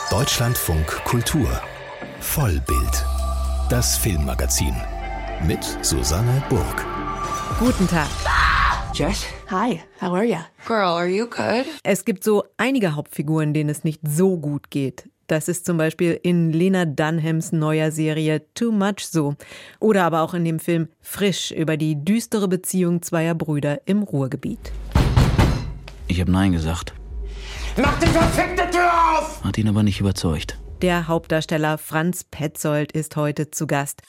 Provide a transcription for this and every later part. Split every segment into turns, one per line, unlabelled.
Deutschlandfunk Kultur Vollbild, das Filmmagazin mit Susanne Burg.
Guten Tag.
Jess? Hi, how are you?
Girl, are you good?
Es gibt so einige Hauptfiguren, denen es nicht so gut geht. Das ist zum Beispiel in Lena Dunhams neuer Serie Too Much so. Oder aber auch in dem Film Frisch über die düstere Beziehung zweier Brüder im Ruhrgebiet.
Ich habe Nein gesagt.
Mach die verfickte Tür auf!
Hat ihn aber nicht überzeugt.
Der Hauptdarsteller Franz Petzold ist heute zu Gast.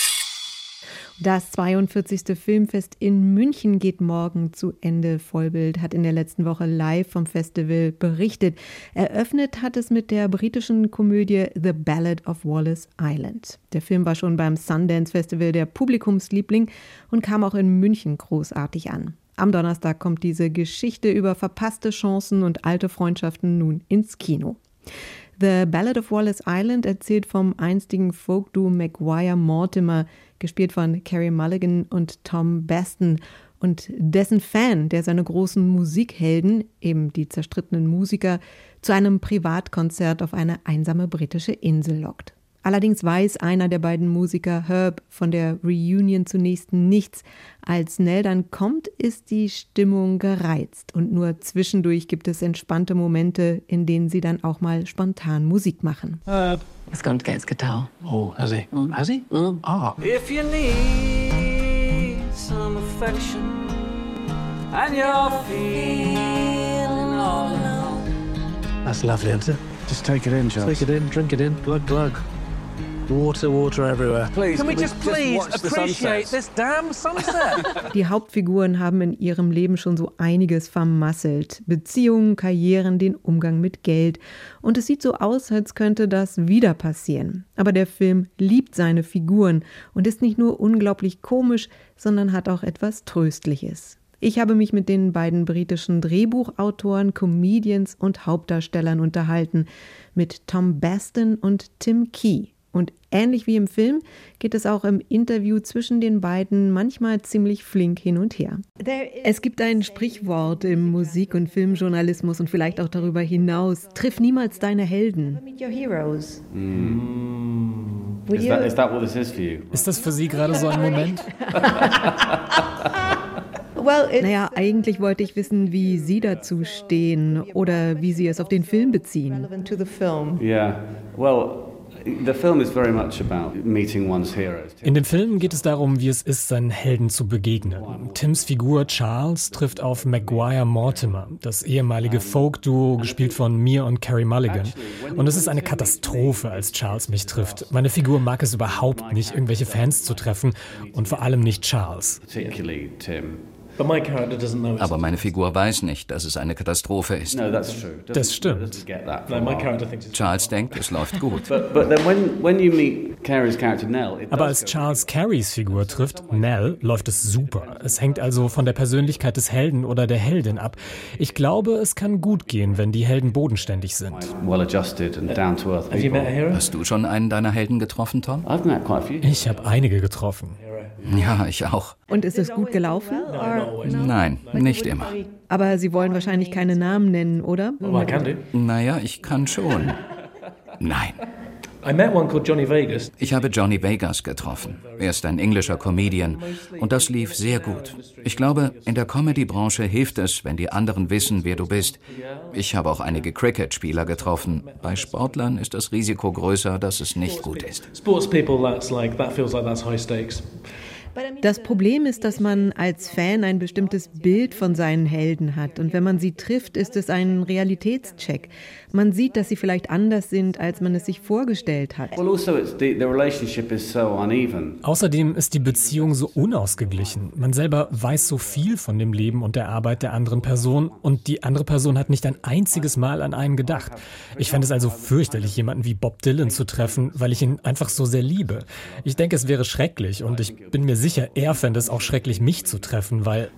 Das 42. Filmfest in München geht morgen zu Ende. Vollbild hat in der letzten Woche live vom Festival berichtet. Eröffnet hat es mit der britischen Komödie The Ballad of Wallace Island. Der Film war schon beim Sundance Festival der Publikumsliebling und kam auch in München großartig an. Am Donnerstag kommt diese Geschichte über verpasste Chancen und alte Freundschaften nun ins Kino. The Ballad of Wallace Island erzählt vom einstigen Folk-Duo Maguire-Mortimer, gespielt von Carey Mulligan und Tom Baston, und dessen Fan, der seine großen Musikhelden, eben die zerstrittenen Musiker, zu einem Privatkonzert auf eine einsame britische Insel lockt. Allerdings weiß einer der beiden Musiker, Herb, von der Reunion zunächst nichts. Als Nell dann kommt, ist die Stimmung gereizt und nur zwischendurch gibt es entspannte Momente, in denen sie dann auch mal spontan Musik machen.
Herb has gone to get his guitar.
Oh, has he? Has he? Ah.
If you need some affection and you're feeling all alone.
That's lovely, isn't it? Just take it in, Charles. Take it in, drink it in, glug, glug. Water, water everywhere.
Please,
can we
just appreciate this damn sunset?
Die Hauptfiguren haben in ihrem Leben schon so einiges vermasselt. Beziehungen, Karrieren, den Umgang mit Geld. Und es sieht so aus, als könnte das wieder passieren. Aber der Film liebt seine Figuren und ist nicht nur unglaublich komisch, sondern hat auch etwas Tröstliches. Ich habe mich mit den beiden britischen Drehbuchautoren, Comedians und Hauptdarstellern unterhalten, mit Tom Baston und Tim Key. Und ähnlich wie im Film geht es auch im Interview zwischen den beiden manchmal ziemlich flink hin und her. Es gibt ein Sprichwort im Musik- und Filmjournalismus und vielleicht auch darüber hinaus: Triff niemals deine Helden.
Is that what this is for you?
Ist das für Sie gerade so ein Moment?
Naja, eigentlich wollte ich wissen, wie Sie dazu stehen oder wie Sie es auf den Film beziehen.
Yeah. Well, the film is very much about meeting one's heroes.
In dem Film geht es darum, wie es ist, seinen Helden zu begegnen. Tims Figur Charles trifft auf Maguire-Mortimer, das ehemalige Folk-Duo, gespielt von mir und Carey Mulligan. Und es ist eine Katastrophe, als Charles mich trifft. Meine Figur mag es überhaupt nicht, irgendwelche Fans zu treffen und vor allem nicht Charles.
Particularly Tim.
Aber meine Figur weiß nicht, dass es eine Katastrophe ist.
No, that's true.
Das stimmt.
Get that.
Charles denkt, es läuft gut.
But then when you meet Carey's character Nell,
Aber als Charles Careys Figur trifft, Nell, läuft es super. Es hängt also von der Persönlichkeit des Helden oder der Heldin ab. Ich glaube, es kann gut gehen, wenn die Helden bodenständig sind.
well-adjusted and down-to-earth people.
Hast du schon einen deiner Helden getroffen, Tom?
I've met quite a few.
Ich habe einige getroffen.
Ja, ich auch.
Und ist es gut gelaufen?
Nein, nicht immer.
Aber Sie wollen wahrscheinlich keine Namen nennen, oder?
Naja, ich kann schon. Nein.
I met one called Johnny Vegas.
Ich habe Johnny Vegas getroffen. Er ist ein englischer Comedian und das lief sehr gut. Ich glaube, in der Comedy-Branche hilft es, wenn die anderen wissen, wer du bist. Ich habe auch einige Cricket-Spieler getroffen. Bei Sportlern ist das Risiko größer, dass es nicht gut ist.
Sportspeople, that feels like that's high stakes.
Das Problem ist, dass man als Fan ein bestimmtes Bild von seinen Helden hat. Und wenn man sie trifft, ist es ein Realitätscheck. Man sieht, dass sie vielleicht anders sind, als man es sich vorgestellt hat.
Well, also the relationship is so uneven.
Außerdem ist die Beziehung so unausgeglichen. Man selber weiß so viel von dem Leben und der Arbeit der anderen Person und die andere Person hat nicht ein einziges Mal an einen gedacht. Ich fände es also fürchterlich, jemanden wie Bob Dylan zu treffen, weil ich ihn einfach so sehr liebe. Ich denke, es wäre schrecklich und ich bin mir sicher, er fände es auch schrecklich, mich zu treffen, weil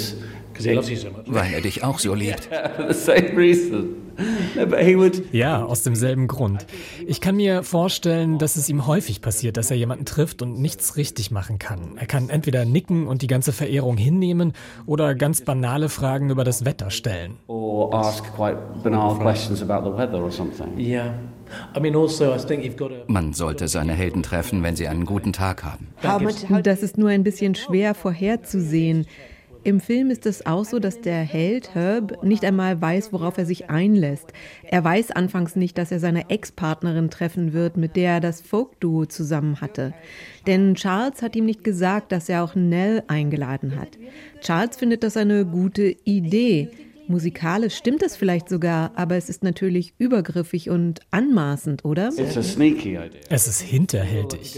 er dich auch so liebt.
For the same reason. No, but he would.
Ja, aus demselben Grund. Ich kann mir vorstellen, dass es ihm häufig passiert, dass er jemanden trifft und nichts richtig machen kann. Er kann entweder nicken und die ganze Verehrung hinnehmen oder ganz banale Fragen über das Wetter stellen.
Or ask quite banal questions about the weather or something.
Yeah.
Man sollte seine Helden treffen, wenn sie einen guten Tag haben.
Das ist nur ein bisschen schwer vorherzusehen. Im Film ist es auch so, dass der Held Herb nicht einmal weiß, worauf er sich einlässt. Er weiß anfangs nicht, dass er seine Ex-Partnerin treffen wird, mit der er das Folk-Duo zusammen hatte. Denn Charles hat ihm nicht gesagt, dass er auch Nell eingeladen hat. Charles findet das eine gute Idee. Musikalisch stimmt es vielleicht sogar, aber es ist natürlich übergriffig und anmaßend, oder?
Es ist hinterhältig.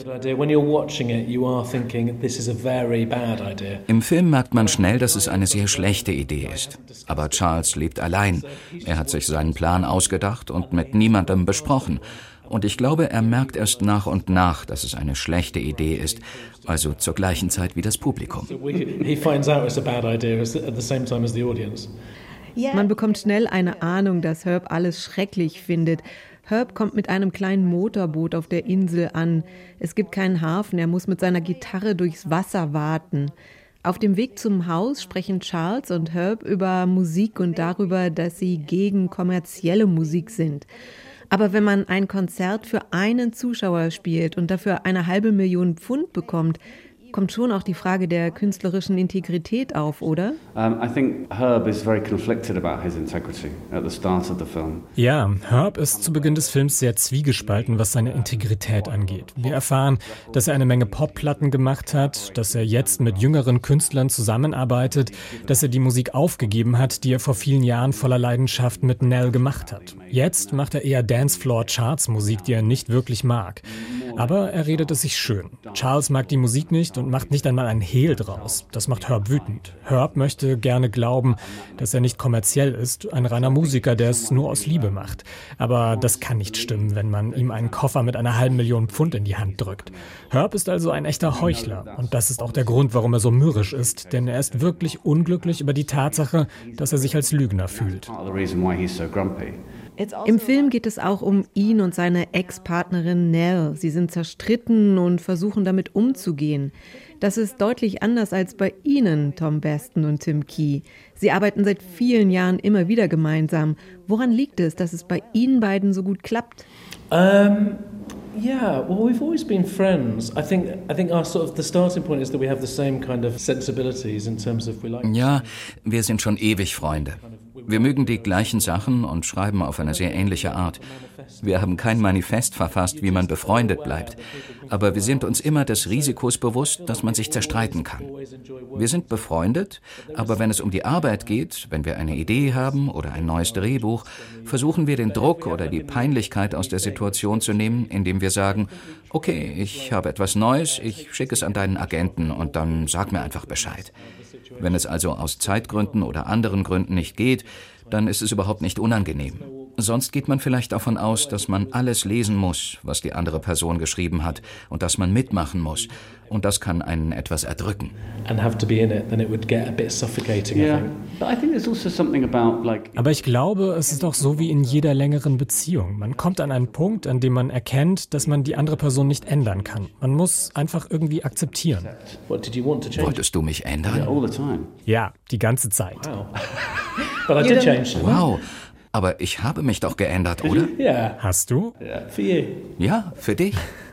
Im Film merkt man schnell, dass es eine sehr schlechte Idee ist. Aber Charles lebt allein. Er hat sich seinen Plan ausgedacht und mit niemandem besprochen. Und ich glaube, er merkt erst nach und nach, dass es eine schlechte Idee ist, also zur gleichen Zeit wie das Publikum.
Man bekommt schnell eine Ahnung, dass Herb alles schrecklich findet. Herb kommt mit einem kleinen Motorboot auf der Insel an. Es gibt keinen Hafen, er muss mit seiner Gitarre durchs Wasser warten. Auf dem Weg zum Haus sprechen Charles und Herb über Musik und darüber, dass sie gegen kommerzielle Musik sind. Aber wenn man ein Konzert für einen Zuschauer spielt und dafür 500.000 Pfund bekommt, kommt schon auch die Frage der künstlerischen Integrität auf, oder?
I think Herb is very conflicted about his integrity at the start of the film.
Ja, Herb ist zu Beginn des Films sehr zwiegespalten, was seine Integrität angeht. Wir erfahren, dass er eine Menge Popplatten gemacht hat, dass er jetzt mit jüngeren Künstlern zusammenarbeitet, dass er die Musik aufgegeben hat, die er vor vielen Jahren voller Leidenschaft mit Nell gemacht hat. Jetzt macht er eher Dancefloor-Charts-Musik, die er nicht wirklich mag. Aber er redet es sich schön. Charles mag die Musik nicht und macht nicht einmal ein Hehl draus. Das macht Herb wütend. Herb möchte gerne glauben, dass er nicht kommerziell ist, ein reiner Musiker, der es nur aus Liebe macht. Aber das kann nicht stimmen, wenn man ihm einen Koffer mit 500.000 Pfund in die Hand drückt. Herb ist also ein echter Heuchler. Und das ist auch der Grund, warum er so mürrisch ist. Denn er ist wirklich unglücklich über die Tatsache, dass er sich als Lügner fühlt.
Im Film geht es auch um ihn und seine Ex-Partnerin Nell. Sie sind zerstritten und versuchen damit umzugehen. Das ist deutlich anders als bei Ihnen, Tom Beston und Tim Key. Sie arbeiten seit vielen Jahren immer wieder gemeinsam. Woran liegt es, dass es bei Ihnen beiden so gut klappt?
Yeah, well, we've always been friends. I think our sort of the starting point is that we have the same kind of sensibilities in terms of we like.
Ja, wir sind schon ewig Freunde. Wir mögen die gleichen Sachen und schreiben auf eine sehr ähnliche Art. Wir haben kein Manifest verfasst, wie man befreundet bleibt. Aber wir sind uns immer des Risikos bewusst, dass man sich zerstreiten kann. Wir sind befreundet, aber wenn es um die Arbeit geht, wenn wir eine Idee haben oder ein neues Drehbuch, versuchen wir den Druck oder die Peinlichkeit aus der Situation zu nehmen, indem wir sagen, okay, ich habe etwas Neues, ich schicke es an deinen Agenten und dann sag mir einfach Bescheid. Wenn es also aus Zeitgründen oder anderen Gründen nicht geht, dann ist es überhaupt nicht unangenehm. Sonst geht man vielleicht davon aus, dass man alles lesen muss, was die andere Person geschrieben hat und dass man mitmachen muss. Und das kann einen etwas erdrücken.
Aber ich glaube, es ist auch so wie in jeder längeren Beziehung. Man kommt an einen Punkt, an dem man erkennt, dass man die andere Person nicht ändern kann. Man muss einfach irgendwie akzeptieren.
Wolltest du mich ändern?
Ja, die ganze Zeit.
Wow. Aber ich habe mich doch geändert, oder?
Hast du?
Ja, für dich.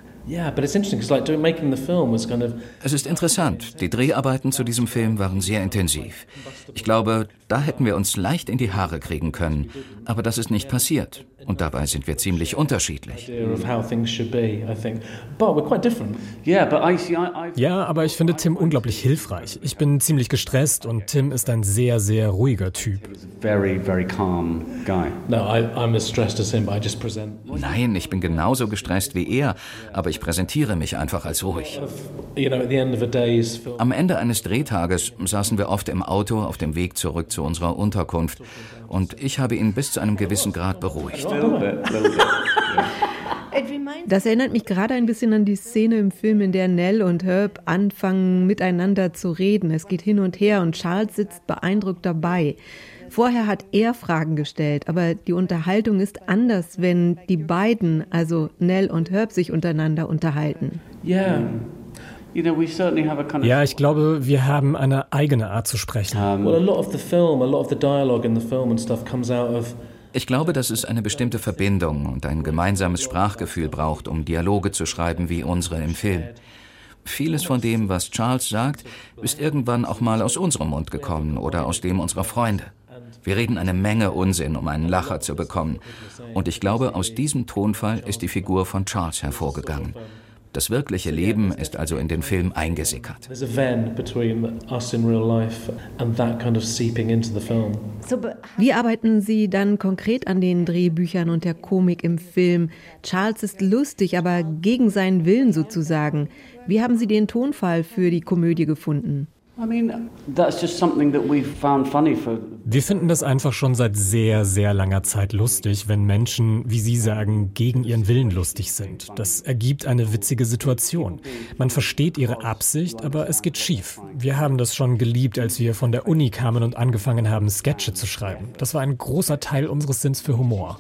Es ist interessant. Die Dreharbeiten zu diesem Film waren sehr intensiv. Ich glaube, da hätten wir uns leicht in die Haare kriegen können. Aber das ist nicht passiert. Und dabei sind wir ziemlich unterschiedlich.
Ja, aber ich finde Tim unglaublich hilfreich. Ich bin ziemlich gestresst und Tim ist ein sehr, sehr ruhiger Typ.
Nein, ich bin genauso gestresst wie er, aber ich präsentiere mich einfach als ruhig. Am Ende eines Drehtages saßen wir oft im Auto auf dem Weg zurück zu unserer Unterkunft und ich habe ihn bis zu einem gewissen Grad beruhigt.
Das erinnert mich gerade ein bisschen an die Szene im Film, in der Nell und Herb anfangen, miteinander zu reden. Es geht hin und her und Charles sitzt beeindruckt dabei. Vorher hat er Fragen gestellt, aber die Unterhaltung ist anders, wenn die beiden, also Nell und Herb, sich untereinander unterhalten.
Ja, ich glaube, wir haben eine eigene Art zu sprechen.
Well, a lot of the dialogue in the film and stuff comes out of
Ich glaube, dass es eine bestimmte Verbindung und ein gemeinsames Sprachgefühl braucht, um Dialoge zu schreiben wie unsere im Film. Vieles von dem, was Charles sagt, ist irgendwann auch mal aus unserem Mund gekommen oder aus dem unserer Freunde. Wir reden eine Menge Unsinn, um einen Lacher zu bekommen. Und ich glaube, aus diesem Tonfall ist die Figur von Charles hervorgegangen. Das wirkliche Leben ist also in den Film eingesickert.
Wie arbeiten Sie dann konkret an den Drehbüchern und der Komik im Film? Charles ist lustig, aber gegen seinen Willen sozusagen. Wie haben Sie den Tonfall für die Komödie gefunden?
Wir finden das einfach schon seit sehr, sehr langer Zeit lustig, wenn Menschen, wie Sie sagen, gegen ihren Willen lustig sind. Das ergibt eine witzige Situation. Man versteht ihre Absicht, aber es geht schief. Wir haben das schon geliebt, als wir von der Uni kamen und angefangen haben, Sketche zu schreiben. Das war ein großer Teil unseres Sinns für Humor.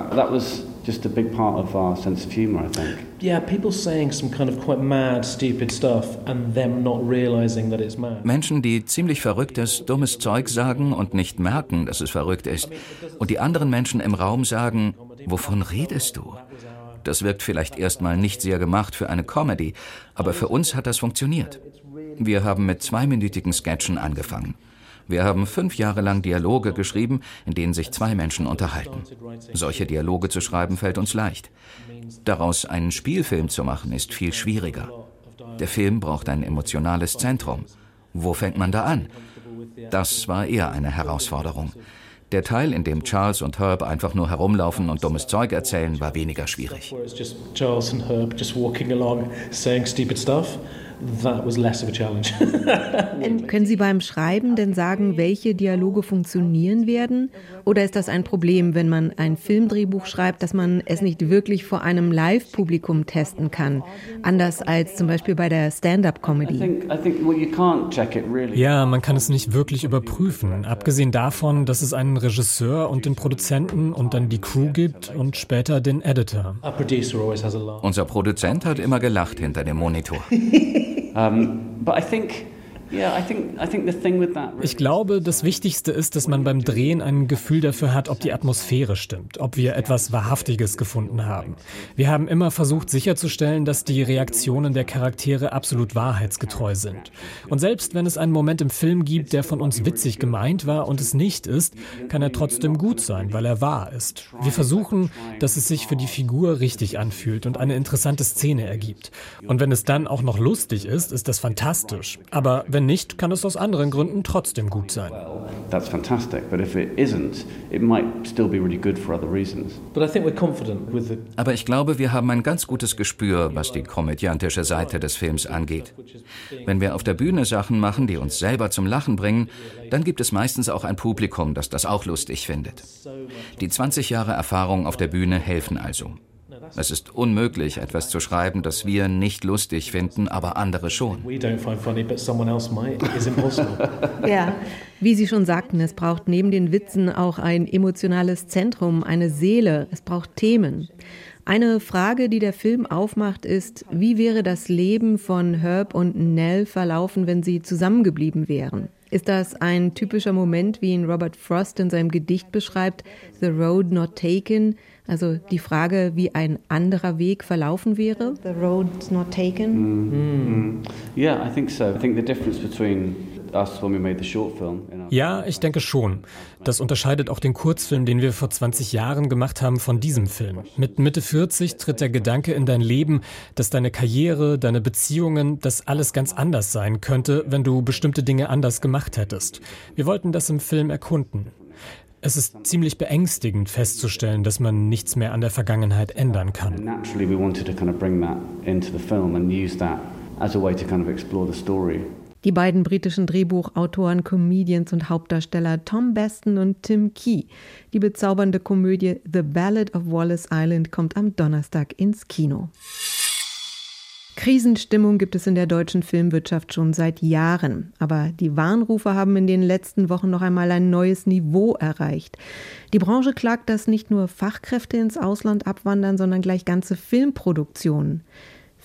Yeah, people saying some kind of quite mad, stupid stuff and them not realizing that it's mad.
Menschen, die ziemlich verrücktes, dummes Zeug sagen und nicht merken, dass es verrückt ist. Und die anderen Menschen im Raum sagen, wovon redest du? Das wirkt vielleicht erstmal nicht sehr gemacht für eine Comedy, aber für uns hat das funktioniert. Wir haben mit 2-minütigen Sketchen angefangen. Wir haben 5 Jahre lang Dialoge geschrieben, in denen sich 2 Menschen unterhalten. Solche Dialoge zu schreiben fällt uns leicht. Daraus einen Spielfilm zu machen, ist viel schwieriger. Der Film braucht ein emotionales Zentrum. Wo fängt man da an? Das war eher eine Herausforderung. Der Teil, in dem Charles und Herb einfach nur herumlaufen und dummes Zeug erzählen, war weniger schwierig.
Charles and Herb just walking along, saying stupid stuff. That was less of a challenge.
Können Sie beim Schreiben denn sagen, welche Dialoge funktionieren werden? Oder ist das ein Problem, wenn man ein Filmdrehbuch schreibt, dass man es nicht wirklich vor einem Live-Publikum testen kann? Anders als zum Beispiel bei der Stand-up-Comedy.
Ja, man kann es nicht wirklich überprüfen. Abgesehen davon, dass es einen Regisseur und den Produzenten und dann die Crew gibt und später den Editor.
Unser Produzent hat immer gelacht hinter dem Monitor.
Ich glaube, das Wichtigste ist, dass man beim Drehen ein Gefühl dafür hat, ob die Atmosphäre stimmt, ob wir etwas Wahrhaftiges gefunden haben. Wir haben immer versucht sicherzustellen, dass die Reaktionen der Charaktere absolut wahrheitsgetreu sind. Und selbst wenn es einen Moment im Film gibt, der von uns witzig gemeint war und es nicht ist, kann er trotzdem gut sein, weil er wahr ist. Wir versuchen, dass es sich für die Figur richtig anfühlt und eine interessante Szene ergibt. Und wenn es dann auch noch lustig ist, ist das fantastisch. Aber wenn nicht, kann es aus anderen Gründen trotzdem gut sein.
That's fantastic, but if it isn't, it might still be really good for other reasons.
But I think we're confident with the...
Aber ich glaube, wir haben ein ganz gutes Gespür, was die komödiantische Seite des Films angeht. Wenn wir auf der Bühne Sachen machen, die uns selber zum Lachen bringen, dann gibt es meistens auch ein Publikum, das das auch lustig findet. Die 20 Jahre Erfahrung auf der Bühne helfen also. Es ist unmöglich, etwas zu schreiben, das wir nicht lustig finden, aber andere schon.
Ja, wie Sie schon sagten, es braucht neben den Witzen auch ein emotionales Zentrum, eine Seele, es braucht Themen. Eine Frage, die der Film aufmacht, ist, wie wäre das Leben von Herb und Nell verlaufen, wenn sie zusammengeblieben wären? Ist das ein typischer Moment, wie ihn Robert Frost in seinem Gedicht beschreibt, The Road Not Taken? Also die Frage, wie ein anderer Weg verlaufen wäre? The Road Not Taken?
Yeah, I think so. I think the difference between us when we made the short film.
Ja, ich denke schon. Das unterscheidet auch den Kurzfilm, den wir vor 20 Jahren gemacht haben, von diesem Film. Mit Mitte 40 tritt der Gedanke in dein Leben, dass deine Karriere, deine Beziehungen, dass alles ganz anders sein könnte, wenn du bestimmte Dinge anders gemacht hättest. Wir wollten das im Film erkunden. Es ist ziemlich beängstigend festzustellen, dass man nichts mehr an der Vergangenheit ändern kann.
Naturally, we wanted to kind of bring that into the film and use that as a way to kind of explore the story.
Die beiden britischen Drehbuchautoren, Comedians und Hauptdarsteller Tom Beston und Tim Key. Die bezaubernde Komödie The Ballad of Wallace Island kommt am Donnerstag ins Kino. Krisenstimmung gibt es in der deutschen Filmwirtschaft schon seit Jahren. Aber die Warnrufe haben in den letzten Wochen noch einmal ein neues Niveau erreicht. Die Branche klagt, dass nicht nur Fachkräfte ins Ausland abwandern, sondern gleich ganze Filmproduktionen.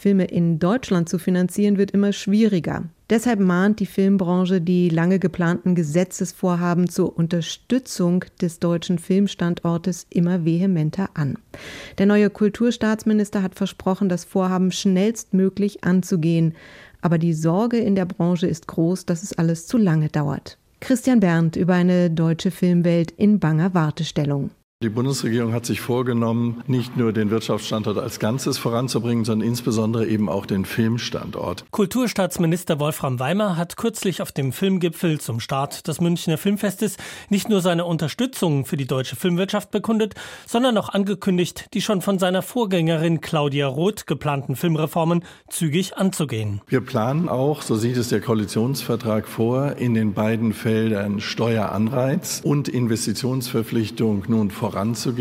Filme in Deutschland zu finanzieren, wird immer schwieriger. Deshalb mahnt die Filmbranche die lange geplanten Gesetzesvorhaben zur Unterstützung des deutschen Filmstandortes immer vehementer an. Der neue Kulturstaatsminister hat versprochen, das Vorhaben schnellstmöglich anzugehen. Aber die Sorge in der Branche ist groß, dass es alles zu lange dauert. Christian Berndt über eine deutsche Filmwelt in banger Wartestellung.
Die Bundesregierung hat sich vorgenommen, nicht nur den Wirtschaftsstandort als Ganzes voranzubringen, sondern insbesondere eben auch den Filmstandort.
Kulturstaatsminister Wolfram Weimer hat kürzlich auf dem Filmgipfel zum Start des Münchner Filmfestes nicht nur seine Unterstützung für die deutsche Filmwirtschaft bekundet, sondern auch angekündigt, die schon von seiner Vorgängerin Claudia Roth geplanten Filmreformen zügig anzugehen.
Wir planen auch, so sieht es der Koalitionsvertrag vor, in den beiden Feldern Steueranreiz und Investitionsverpflichtung nun voranzugehen.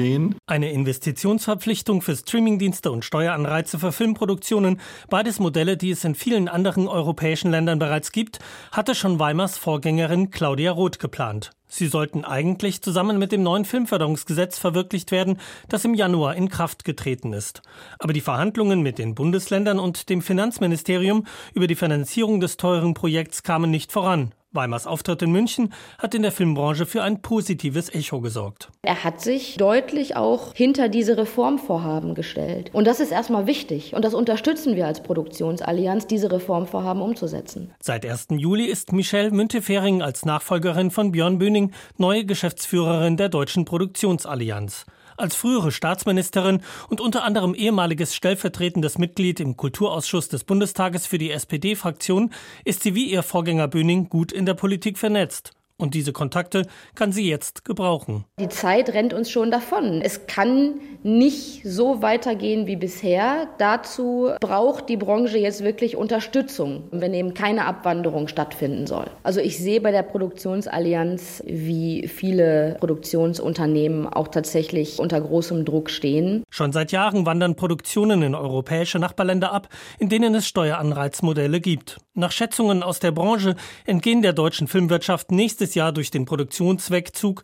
Eine Investitionsverpflichtung für Streamingdienste und Steueranreize für Filmproduktionen, beides Modelle, die es in vielen anderen europäischen Ländern bereits gibt, hatte schon Weimars Vorgängerin Claudia Roth geplant. Sie sollten eigentlich zusammen mit dem neuen Filmförderungsgesetz verwirklicht werden, das im Januar in Kraft getreten ist. Aber die Verhandlungen mit den Bundesländern und dem Finanzministerium über die Finanzierung des teuren Projekts kamen nicht voran. Weimars Auftritt in München hat in der Filmbranche für ein positives Echo gesorgt.
Er hat sich deutlich auch hinter diese Reformvorhaben gestellt. Und das ist erstmal wichtig. Und das unterstützen wir als Produktionsallianz, diese Reformvorhaben umzusetzen.
Seit 1. Juli ist Michelle Müntefering als Nachfolgerin von Björn Böning neue Geschäftsführerin der Deutschen Produktionsallianz. Als frühere Staatsministerin und unter anderem ehemaliges stellvertretendes Mitglied im Kulturausschuss des Bundestages für die SPD-Fraktion ist sie wie ihr Vorgänger Böning gut in der Politik vernetzt. Und diese Kontakte kann sie jetzt gebrauchen.
Die Zeit rennt uns schon davon. Es kann nicht so weitergehen wie bisher. Dazu braucht die Branche jetzt wirklich Unterstützung, wenn eben keine Abwanderung stattfinden soll. Also ich sehe bei der Produktionsallianz, wie viele Produktionsunternehmen auch tatsächlich unter großem Druck stehen.
Schon seit Jahren wandern Produktionen in europäische Nachbarländer ab, in denen es Steueranreizmodelle gibt. Nach Schätzungen aus der Branche entgehen der deutschen Filmwirtschaft nächstes Jahr durch den Produktionswegzug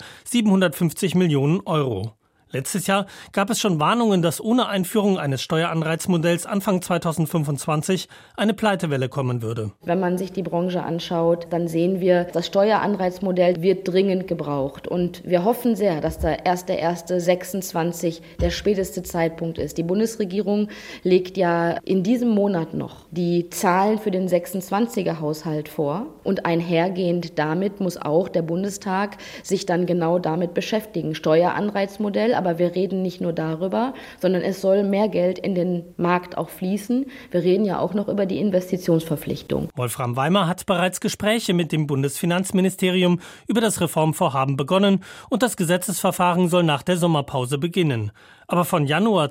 750 Millionen Euro. Letztes Jahr gab es schon Warnungen, dass ohne Einführung eines Steueranreizmodells Anfang 2025 eine Pleitewelle kommen würde.
Wenn man sich die Branche anschaut, dann sehen wir, das Steueranreizmodell wird dringend gebraucht. Und wir hoffen sehr, dass der 1.1.26 der späteste Zeitpunkt ist. Die Bundesregierung legt ja in diesem Monat noch die Zahlen für den 26er-Haushalt vor. Und einhergehend damit muss auch der Bundestag sich dann genau damit beschäftigen. Steueranreizmodell, aber wir reden nicht nur darüber, sondern es soll mehr Geld in den Markt auch fließen. Wir reden ja auch noch über die Investitionsverpflichtung.
Wolfram Weimer hat bereits Gespräche mit dem Bundesfinanzministerium über das Reformvorhaben begonnen und das Gesetzesverfahren soll nach der Sommerpause beginnen. Aber von Januar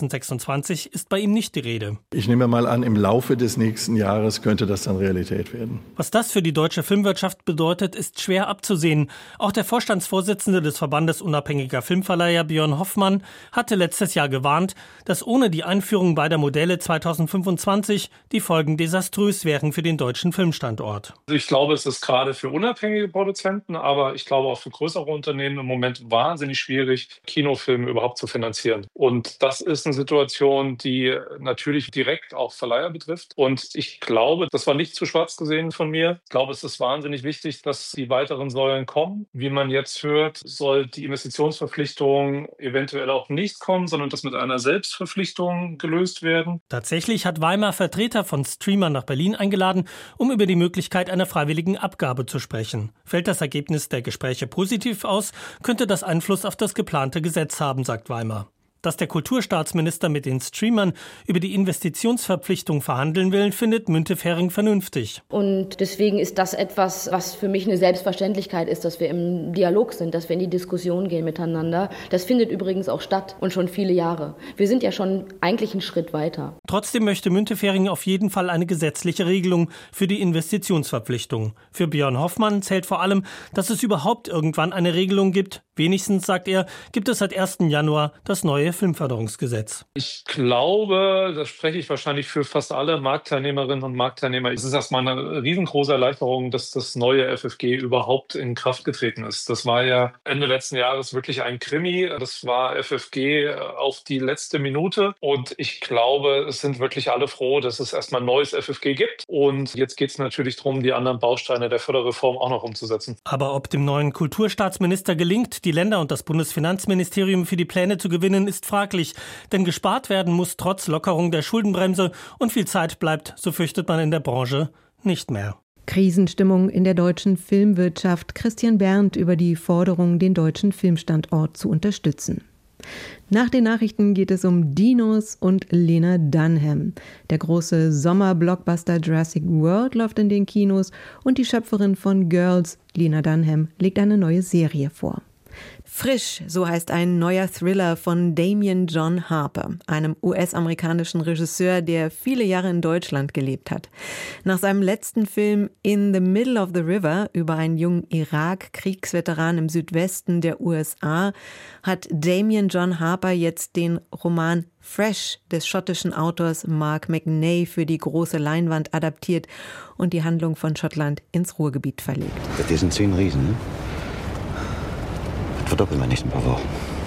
2026 ist bei ihm nicht die Rede.
Ich nehme mal an, im Laufe des nächsten Jahres könnte das dann Realität werden.
Was das für die deutsche Filmwirtschaft bedeutet, ist schwer abzusehen. Auch der Vorstandsvorsitzende des Verbandes unabhängiger Filmverleiher, Björn Hoffmann, hatte letztes Jahr gewarnt, dass ohne die Einführung beider Modelle 2025 die Folgen desaströs wären für den deutschen Filmstandort.
Ich glaube, es ist gerade für unabhängige Produzenten, aber ich glaube auch für größere Unternehmen im Moment wahnsinnig schwierig, Kinofilme überhaupt zu finanzieren. Und das ist eine Situation, die natürlich direkt auch Verleiher betrifft. Und ich glaube, das war nicht zu schwarz gesehen von mir. Ich glaube, es ist wahnsinnig wichtig, dass die weiteren Säulen kommen. Wie man jetzt hört, soll die Investitionsverpflichtung eventuell auch nicht kommen, sondern das mit einer Selbstverpflichtung gelöst werden.
Tatsächlich hat Weimar Vertreter von Streamern nach Berlin eingeladen, um über die Möglichkeit einer freiwilligen Abgabe zu sprechen. Fällt das Ergebnis der Gespräche positiv aus, könnte das Einfluss auf das geplante Gesetz haben, sagt Weimar. Dass der Kulturstaatsminister mit den Streamern über die Investitionsverpflichtung verhandeln will, findet Müntefering vernünftig.
Und deswegen ist das etwas, was für mich eine Selbstverständlichkeit ist, dass wir im Dialog sind, dass wir in die Diskussion gehen miteinander. Das findet übrigens auch statt und schon viele Jahre. Wir sind ja schon eigentlich einen Schritt weiter.
Trotzdem möchte Müntefering auf jeden Fall eine gesetzliche Regelung für die Investitionsverpflichtung. Für Björn Hoffmann zählt vor allem, dass es überhaupt irgendwann eine Regelung gibt, Wenigstens, sagt er, gibt es seit 1. Januar das neue Filmförderungsgesetz.
Ich glaube, das spreche ich wahrscheinlich für fast alle Marktteilnehmerinnen und Marktteilnehmer. Es ist erstmal eine riesengroße Erleichterung, dass das neue FFG überhaupt in Kraft getreten ist. Das war ja Ende letzten Jahres wirklich ein Krimi. Das war FFG auf die letzte Minute. Und ich glaube, es sind wirklich alle froh, dass es erstmal ein neues FFG gibt. Und jetzt geht es natürlich darum, die anderen Bausteine der Förderreform auch noch umzusetzen.
Aber ob dem neuen Kulturstaatsminister gelingt, die Länder und das Bundesfinanzministerium für die Pläne zu gewinnen, ist fraglich. Denn gespart werden muss trotz Lockerung der Schuldenbremse und viel Zeit bleibt, so fürchtet man in der Branche, nicht mehr.
Krisenstimmung in der deutschen Filmwirtschaft. Christian Berndt über die Forderung, den deutschen Filmstandort zu unterstützen. Nach den Nachrichten geht es um Dinos und Lena Dunham. Der große Sommer-Blockbuster Jurassic World läuft in den Kinos und die Schöpferin von Girls, Lena Dunham, legt eine neue Serie vor. Frisch, so heißt ein neuer Thriller von Damien John Harper, einem US-amerikanischen Regisseur, der viele Jahre in Deutschland gelebt hat. Nach seinem letzten Film In the Middle of the River über einen jungen Irak-Kriegsveteran im Südwesten der USA hat Damien John Harper jetzt den Roman Fresh des schottischen Autors Mark McNay für die große Leinwand adaptiert und die Handlung von Schottland ins Ruhrgebiet verlegt.
Das sind 10 Riesen, ne? Verdoppeln wir nicht ein paar Wochen.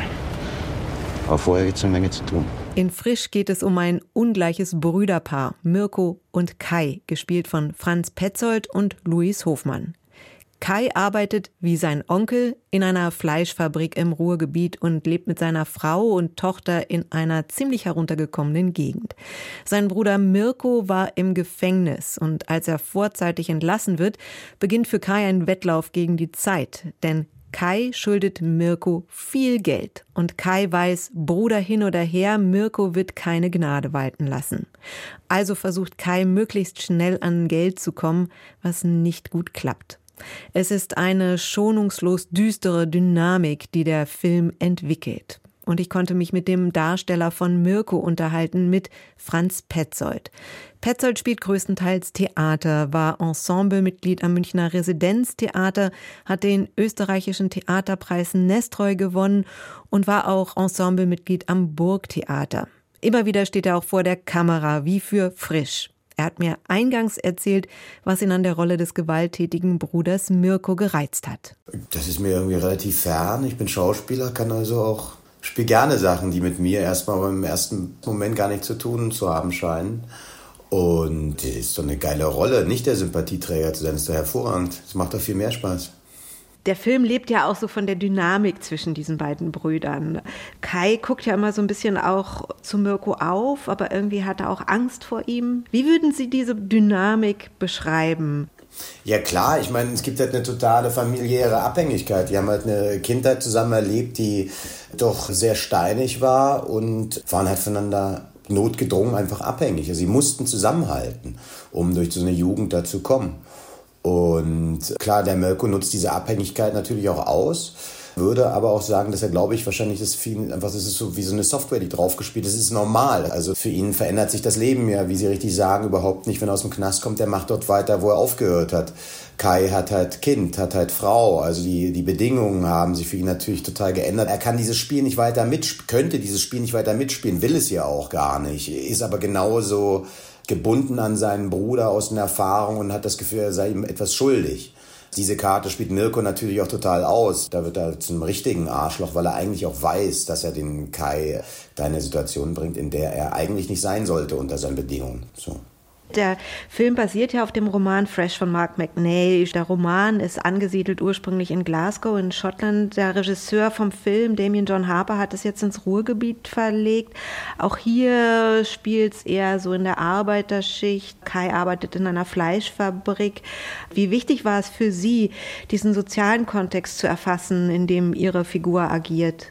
Aber vorher gibt es eine Menge zu tun.
In Frisch geht es um ein ungleiches Brüderpaar, Mirko und Kai, gespielt von Franz Petzold und Louis Hofmann. Kai arbeitet wie sein Onkel in einer Fleischfabrik im Ruhrgebiet und lebt mit seiner Frau und Tochter in einer ziemlich heruntergekommenen Gegend. Sein Bruder Mirko war im Gefängnis und als er vorzeitig entlassen wird, beginnt für Kai ein Wettlauf gegen die Zeit, denn Kai schuldet Mirko viel Geld und Kai weiß, Bruder hin oder her, Mirko wird keine Gnade walten lassen. Also versucht Kai möglichst schnell an Geld zu kommen, was nicht gut klappt. Es ist eine schonungslos düstere Dynamik, die der Film entwickelt. Und ich konnte mich mit dem Darsteller von Mirko unterhalten, mit Franz Petzold. Petzold spielt größtenteils Theater, war Ensemblemitglied am Münchner Residenztheater, hat den österreichischen Theaterpreis Nestroy gewonnen und war auch Ensemblemitglied am Burgtheater. Immer wieder steht er auch vor der Kamera, wie für Frisch. Er hat mir eingangs erzählt, was ihn an der Rolle des gewalttätigen Bruders Mirko gereizt hat.
Das ist mir irgendwie relativ fern. Ich bin Schauspieler, kann also auch spiele gerne Sachen, die mit mir erstmal im ersten Moment gar nichts zu tun zu haben scheinen. Und das ist doch eine geile Rolle, nicht der Sympathieträger zu sein, ist doch hervorragend. Das macht doch viel mehr Spaß.
Der Film lebt ja auch so von der Dynamik zwischen diesen beiden Brüdern. Kai guckt ja immer so ein bisschen auch zu Mirko auf, aber irgendwie hat er auch Angst vor ihm. Wie würden Sie diese Dynamik beschreiben?
Ja klar, ich meine, es gibt halt eine totale familiäre Abhängigkeit. Die haben halt eine Kindheit zusammen erlebt, die doch sehr steinig war und waren halt voneinander notgedrungen einfach abhängig. Also sie mussten zusammenhalten, um durch so eine Jugend da zu kommen. Und klar, der Mirko nutzt diese Abhängigkeit natürlich auch aus, würde aber auch sagen, dass er, glaube ich, wahrscheinlich das für ihn einfach, das ist so wie so eine Software, die draufgespielt ist. Das ist normal. Also für ihn verändert sich das Leben ja, wie Sie richtig sagen, überhaupt nicht. Wenn er aus dem Knast kommt, der macht dort weiter, wo er aufgehört hat. Kai hat halt Kind, hat halt Frau. Also die Bedingungen haben sich für ihn natürlich total geändert. Er kann dieses Spiel nicht weiter könnte dieses Spiel nicht weiter mitspielen, will es ja auch gar nicht. Ist aber genauso gebunden an seinen Bruder aus einer Erfahrung und hat das Gefühl, er sei ihm etwas schuldig. Diese Karte spielt Mirko natürlich auch total aus. Da wird er zum richtigen Arschloch, weil er eigentlich auch weiß, dass er den Kai da in eine Situation bringt, in der er eigentlich nicht sein sollte unter seinen Bedingungen. So.
Der Film basiert ja auf dem Roman Fresh von Mark McNay. Der Roman ist angesiedelt ursprünglich in Glasgow in Schottland. Der Regisseur vom Film, Damien John Harper, hat es jetzt ins Ruhrgebiet verlegt. Auch hier spielt es eher so in der Arbeiterschicht. Kai arbeitet in einer Fleischfabrik. Wie wichtig war es für Sie, diesen sozialen Kontext zu erfassen, in dem Ihre Figur agiert?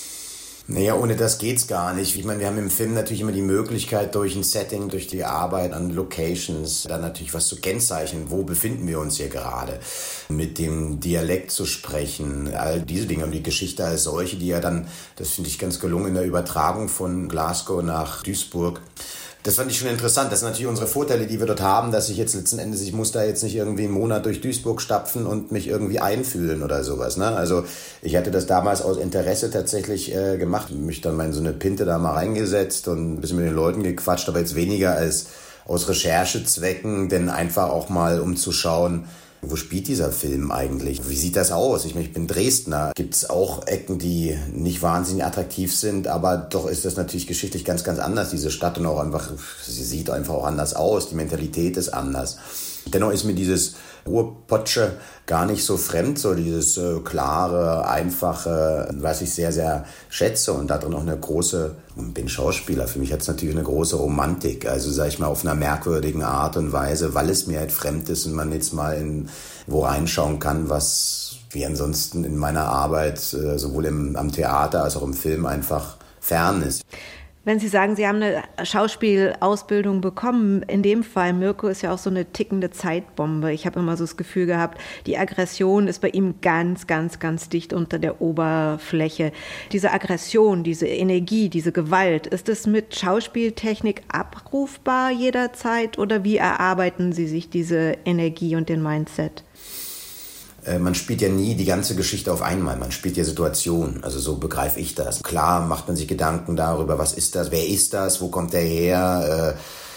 Naja, ohne das geht's gar nicht. Ich meine, wir haben im Film natürlich immer die Möglichkeit, durch ein Setting, durch die Arbeit an Locations, dann natürlich was zu kennzeichnen. Wo befinden wir uns hier gerade? Mit dem Dialekt zu sprechen, all diese Dinge. Und die Geschichte als solche, die ja dann, das finde ich ganz gelungen in der Übertragung von Glasgow nach Duisburg, Das fand ich schon interessant. Das sind natürlich unsere Vorteile, die wir dort haben, dass ich jetzt letzten Endes, ich muss da jetzt nicht irgendwie einen Monat durch Duisburg stapfen und mich irgendwie einfühlen oder sowas. Ne? Also ich hatte das damals aus Interesse tatsächlich gemacht, mich dann mal in so eine Pinte da mal reingesetzt und ein bisschen mit den Leuten gequatscht, aber jetzt weniger als aus Recherchezwecken, denn einfach auch mal, um zu schauen, wo spielt dieser Film eigentlich? Wie sieht das aus? Ich bin Dresdner. Gibt es auch Ecken, die nicht wahnsinnig attraktiv sind, aber doch ist das natürlich geschichtlich ganz, ganz anders, diese Stadt, und auch einfach, sie sieht einfach auch anders aus, die Mentalität ist anders. Dennoch ist mir dieses Ruhrpotsche gar nicht so fremd, so dieses klare, einfache, was ich sehr, sehr schätze, und da drin auch eine große, ich bin Schauspieler, für mich hat es natürlich eine große Romantik, also sag ich mal auf einer merkwürdigen Art und Weise, weil es mir halt fremd ist und man jetzt mal wo reinschauen kann, was wie ansonsten in meiner Arbeit sowohl am Theater als auch im Film einfach fern ist.
Wenn Sie sagen, Sie haben eine Schauspielausbildung bekommen, in dem Fall, Mirko ist ja auch so eine tickende Zeitbombe. Ich habe immer so das Gefühl gehabt, die Aggression ist bei ihm ganz, ganz, ganz dicht unter der Oberfläche. Diese Aggression, diese Energie, diese Gewalt, ist es mit Schauspieltechnik abrufbar jederzeit, oder wie erarbeiten Sie sich diese Energie und den Mindset?
Man spielt ja nie die ganze Geschichte auf einmal, man spielt ja Situationen, also so begreife ich das. Klar macht man sich Gedanken darüber, was ist das, wer ist das, wo kommt der her,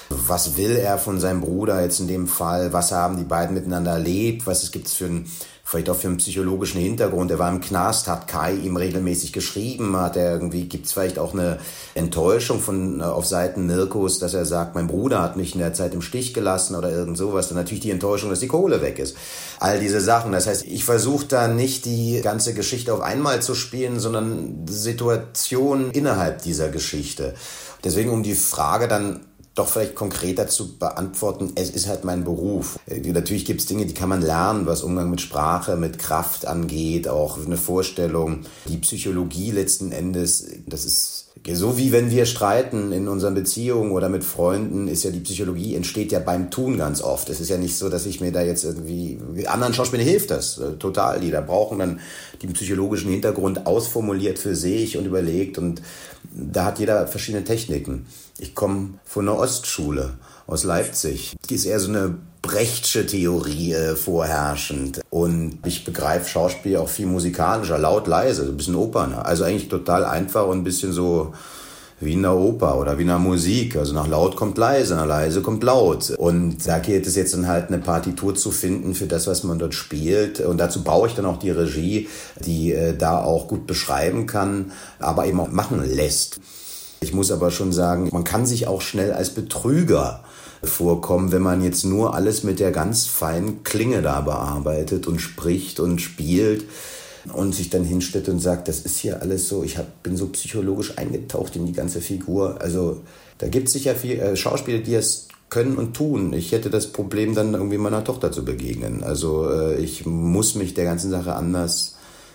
was will er von seinem Bruder jetzt in dem Fall, was haben die beiden miteinander erlebt, was gibt es vielleicht auch für einen psychologischen Hintergrund. Er war im Knast, hat Kai ihm regelmäßig geschrieben, gibt es vielleicht auch eine Enttäuschung auf Seiten Mirkos, dass er sagt, mein Bruder hat mich in der Zeit im Stich gelassen oder irgend sowas. Dann natürlich die Enttäuschung, dass die Kohle weg ist. All diese Sachen. Das heißt, ich versuche da nicht die ganze Geschichte auf einmal zu spielen, sondern Situationen innerhalb dieser Geschichte. Deswegen, um die Frage dann doch vielleicht konkreter zu beantworten, es ist halt mein Beruf. Natürlich gibt es Dinge, die kann man lernen, was Umgang mit Sprache, mit Kraft angeht, auch eine Vorstellung. Die Psychologie letzten Endes, das ist so, wie wenn wir streiten in unseren Beziehungen oder mit Freunden, ist ja die Psychologie entsteht ja beim Tun ganz oft. Es ist ja nicht so, dass ich mir da jetzt irgendwie, anderen Schauspielern hilft das total, die da brauchen dann den psychologischen Hintergrund ausformuliert für sich und überlegt, und da hat jeder verschiedene Techniken. Ich komme von einer Ostschule aus Leipzig. Die ist eher so eine Brechtsche Theorie vorherrschend. Und ich begreife Schauspiel auch viel musikalischer, laut, leise, so ein bisschen operner. Also eigentlich total einfach und ein bisschen so wie in der Oper oder wie in der Musik. Also nach laut kommt leise, nach leise kommt laut. Und da geht es jetzt dann halt eine Partitur zu finden für das, was man dort spielt. Und dazu baue ich dann auch die Regie, die da auch gut beschreiben kann, aber eben auch machen lässt. Ich muss aber schon sagen, man kann sich auch schnell als Betrüger vorkommen, wenn man jetzt nur alles mit der ganz feinen Klinge da bearbeitet und spricht und spielt und sich dann hinstellt und sagt, das ist hier alles so, bin so psychologisch eingetaucht in die ganze Figur. Also da gibt es sicher viele Schauspieler, die es können und tun. Ich hätte das Problem, dann irgendwie meiner Tochter zu begegnen. Also ich muss mich der ganzen Sache anders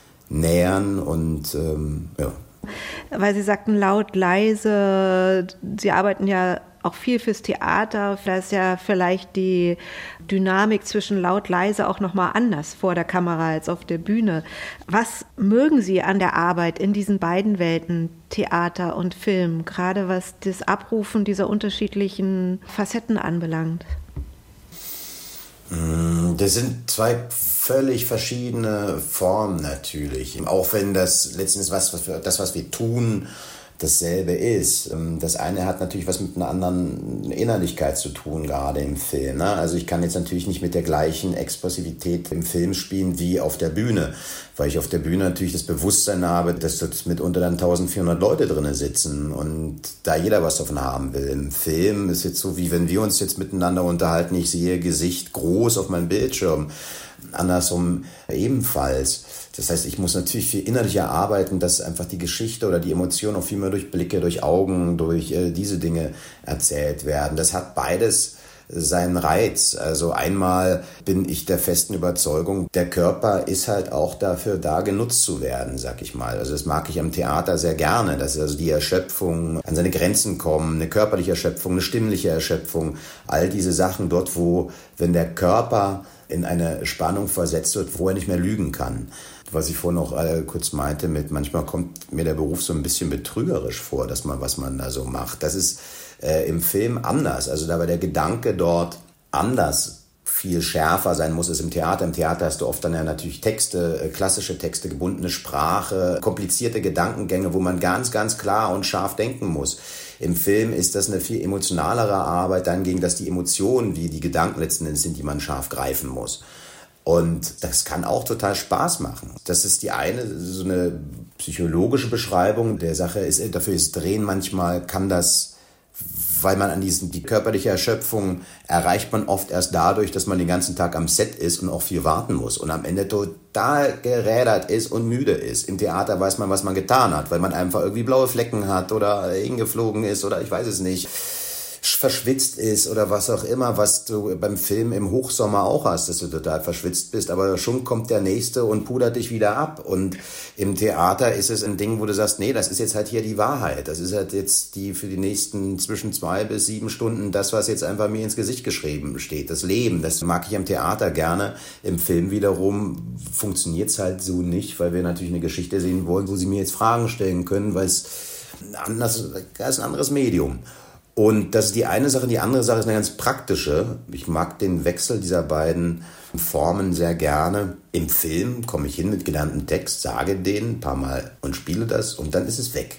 nähern und ja.
Weil Sie sagten laut, leise, Sie arbeiten ja auch viel fürs Theater. Da ist ja vielleicht die Dynamik zwischen laut, leise auch nochmal anders vor der Kamera als auf der Bühne. Was mögen Sie an der Arbeit in diesen beiden Welten, Theater und Film, gerade was das Abrufen dieser unterschiedlichen Facetten anbelangt?
Das sind zwei völlig verschiedene Formen natürlich. Auch wenn das letztendlich was wir tun, dasselbe ist. Das eine hat natürlich was mit einer anderen Innerlichkeit zu tun, gerade im Film. Ne? Also ich kann jetzt natürlich nicht mit der gleichen Expressivität im Film spielen wie auf der Bühne, weil ich auf der Bühne natürlich das Bewusstsein habe, dass dort mitunter dann 1400 Leute drin sitzen und da jeder was davon haben will. Im Film ist jetzt so, wie wenn wir uns jetzt miteinander unterhalten, ich sehe Gesicht groß auf meinem Bildschirm. Andersrum ebenfalls. Das heißt, ich muss natürlich viel innerlicher arbeiten, dass einfach die Geschichte oder die Emotionen auch viel mehr durch Blicke, durch Augen, durch diese Dinge erzählt werden. Das hat beides seinen Reiz. Also einmal bin ich der festen Überzeugung, der Körper ist halt auch dafür da, genutzt zu werden, sag ich mal. Also das mag ich am Theater sehr gerne, dass also die Erschöpfung an seine Grenzen kommen, eine körperliche Erschöpfung, eine stimmliche Erschöpfung, all diese Sachen dort, wenn der Körper in eine Spannung versetzt wird, wo er nicht mehr lügen kann, was ich vorhin noch kurz meinte, mit manchmal kommt mir der Beruf so ein bisschen betrügerisch vor, was man da so macht. Das ist im Film anders. Also da war der Gedanke dort anders viel schärfer sein muss, es im Theater. Im Theater hast du oft dann ja natürlich Texte, klassische Texte, gebundene Sprache, komplizierte Gedankengänge, wo man ganz, ganz klar und scharf denken muss. Im Film ist das eine viel emotionalere Arbeit, dahingegen, dass die Emotionen, wie die Gedanken letzten Endes sind, die man scharf greifen muss. Und das kann auch total Spaß machen. Das ist die eine, so eine psychologische Beschreibung der Sache. Dafür ist Drehen manchmal, kann das, weil man die körperliche Erschöpfung erreicht man oft erst dadurch, dass man den ganzen Tag am Set ist und auch viel warten muss und am Ende total gerädert ist und müde ist. Im Theater weiß man, was man getan hat, weil man einfach irgendwie blaue Flecken hat oder hingeflogen ist oder ich weiß es nicht, verschwitzt ist oder was auch immer, was du beim Film im Hochsommer auch hast, dass du total verschwitzt bist, aber schon kommt der Nächste und pudert dich wieder ab. Und im Theater ist es ein Ding, wo du sagst, nee, das ist jetzt halt hier die Wahrheit. Das ist halt jetzt für die nächsten zwischen 2 bis 7 Stunden das, was jetzt einfach mir ins Gesicht geschrieben steht. Das Leben, das mag ich am Theater gerne. Im Film wiederum funktioniert es halt so nicht, weil wir natürlich eine Geschichte sehen wollen, wo sie mir jetzt Fragen stellen können, weil es ein anderes Medium. Und das ist die eine Sache. Die andere Sache ist eine ganz praktische. Ich mag den Wechsel dieser beiden Formen sehr gerne. Im Film komme ich hin mit gelerntem Text, sage den ein paar Mal und spiele das und dann ist es weg.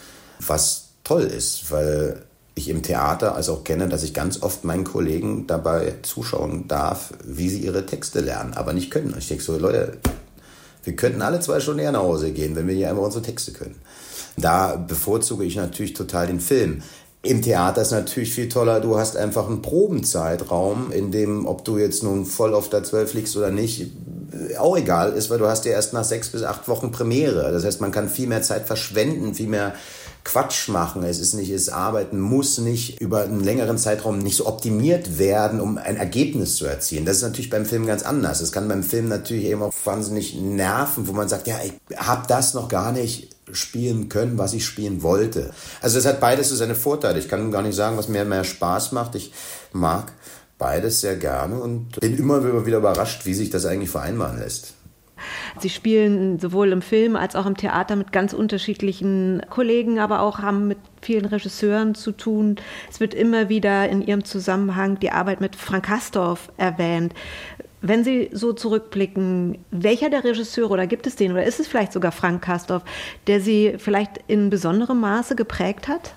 Was toll ist, weil ich im Theater also auch kenne, dass ich ganz oft meinen Kollegen dabei zuschauen darf, wie sie ihre Texte lernen, aber nicht können. Und ich denke so, Leute, wir könnten alle 2 Stunden eher nach Hause gehen, wenn wir hier einfach unsere Texte können. Da bevorzuge ich natürlich total den Film. Im Theater ist natürlich viel toller, du hast einfach einen Probenzeitraum, in dem, ob du jetzt nun voll auf der 12 liegst oder nicht, auch egal ist, weil du hast ja erst nach 6 bis 8 Wochen Premiere. Das heißt, man kann viel mehr Zeit verschwenden, viel mehr Quatsch machen. Das Arbeiten muss nicht über einen längeren Zeitraum nicht so optimiert werden, um ein Ergebnis zu erzielen. Das ist natürlich beim Film ganz anders. Es kann beim Film natürlich eben auch wahnsinnig nerven, wo man sagt, ja, ich habe das noch gar nicht spielen können, was ich spielen wollte. Also es hat beides so seine Vorteile. Ich kann gar nicht sagen, was mir mehr Spaß macht. Ich mag beides sehr gerne und bin immer wieder überrascht, wie sich das eigentlich vereinbaren lässt.
Sie spielen sowohl im Film als auch im Theater mit ganz unterschiedlichen Kollegen, aber auch haben mit vielen Regisseuren zu tun. Es wird immer wieder in Ihrem Zusammenhang die Arbeit mit Frank Castorf erwähnt. Wenn Sie so zurückblicken, welcher der Regisseure, oder gibt es den, oder ist es vielleicht sogar Frank Castorf, der Sie vielleicht in besonderem Maße geprägt hat?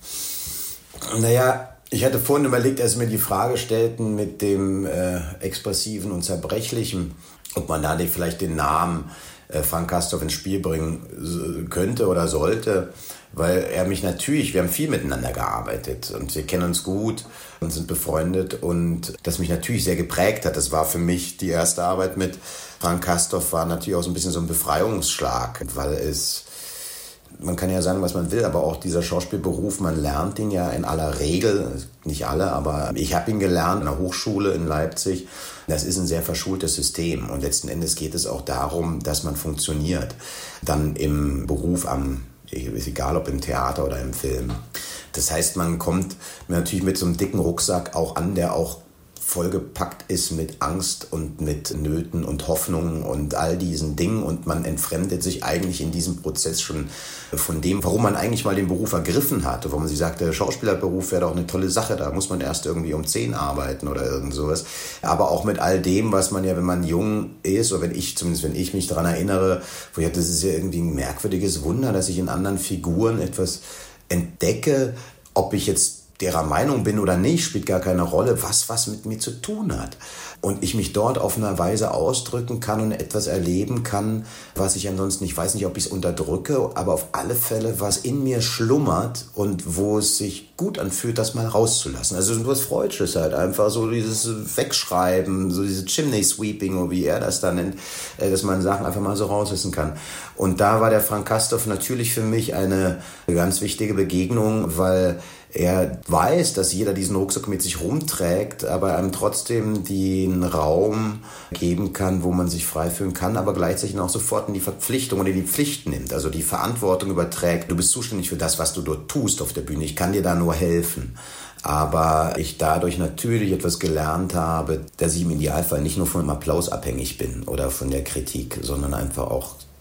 Naja, ich hatte vorhin überlegt, als Sie mir die Frage stellten mit dem Expressiven und Zerbrechlichen, ob man da vielleicht den Namen Frank Castorf ins Spiel bringen könnte oder sollte, weil er mich natürlich, wir haben viel miteinander gearbeitet und wir kennen uns gut und sind befreundet und das mich natürlich sehr geprägt hat. Das war für mich die erste Arbeit mit Frank Castorf, war natürlich auch so ein bisschen so ein Befreiungsschlag, weil man kann ja sagen, was man will, aber auch dieser Schauspielberuf, man lernt ihn ja in aller Regel, nicht alle, aber ich habe ihn gelernt an der Hochschule in Leipzig. Das ist ein sehr verschultes System und letzten Endes geht es auch darum, dass man funktioniert. Dann im Beruf ist egal ob im Theater oder im Film. Das heißt, man kommt natürlich mit so einem dicken Rucksack auch an, der auch vollgepackt ist mit Angst und mit Nöten und Hoffnungen und all diesen Dingen und man entfremdet sich eigentlich in diesem Prozess schon von dem, warum man eigentlich mal den Beruf ergriffen hatte, wo man sich sagt, der Schauspielerberuf wäre doch eine tolle Sache, da muss man erst irgendwie um 10 arbeiten oder irgend sowas. Aber auch mit all dem, was man ja, wenn man jung ist, oder wenn ich mich daran erinnere, wo ich dachte, das ist ja irgendwie ein merkwürdiges Wunder, dass ich in anderen Figuren etwas entdecke, ob ich jetzt derer Meinung bin oder nicht, spielt gar keine Rolle, was mit mir zu tun hat. Und ich mich dort auf eine Weise ausdrücken kann und etwas erleben kann, was ich ansonsten, ich weiß nicht, ob ich es unterdrücke, aber auf alle Fälle, was in mir schlummert und wo es sich gut anfühlt, das mal rauszulassen. Also was Freudsches halt, einfach so dieses Wegschreiben, so dieses Chimney Sweeping, wie er das dann nennt, dass man Sachen einfach mal so rauslassen kann. Und da war der Frank Castorf natürlich für mich eine ganz wichtige Begegnung, weil er weiß, dass jeder diesen Rucksack mit sich rumträgt, aber einem trotzdem den Raum geben kann, wo man sich frei fühlen kann, aber gleichzeitig auch sofort in die Verpflichtung oder die Pflicht nimmt, also die Verantwortung überträgt. Du bist zuständig für das, was du dort tust auf der Bühne. Ich kann dir da nur helfen. Aber ich dadurch natürlich etwas gelernt habe, dass ich im Idealfall nicht nur von dem Applaus abhängig bin oder von der Kritik, sondern einfach auch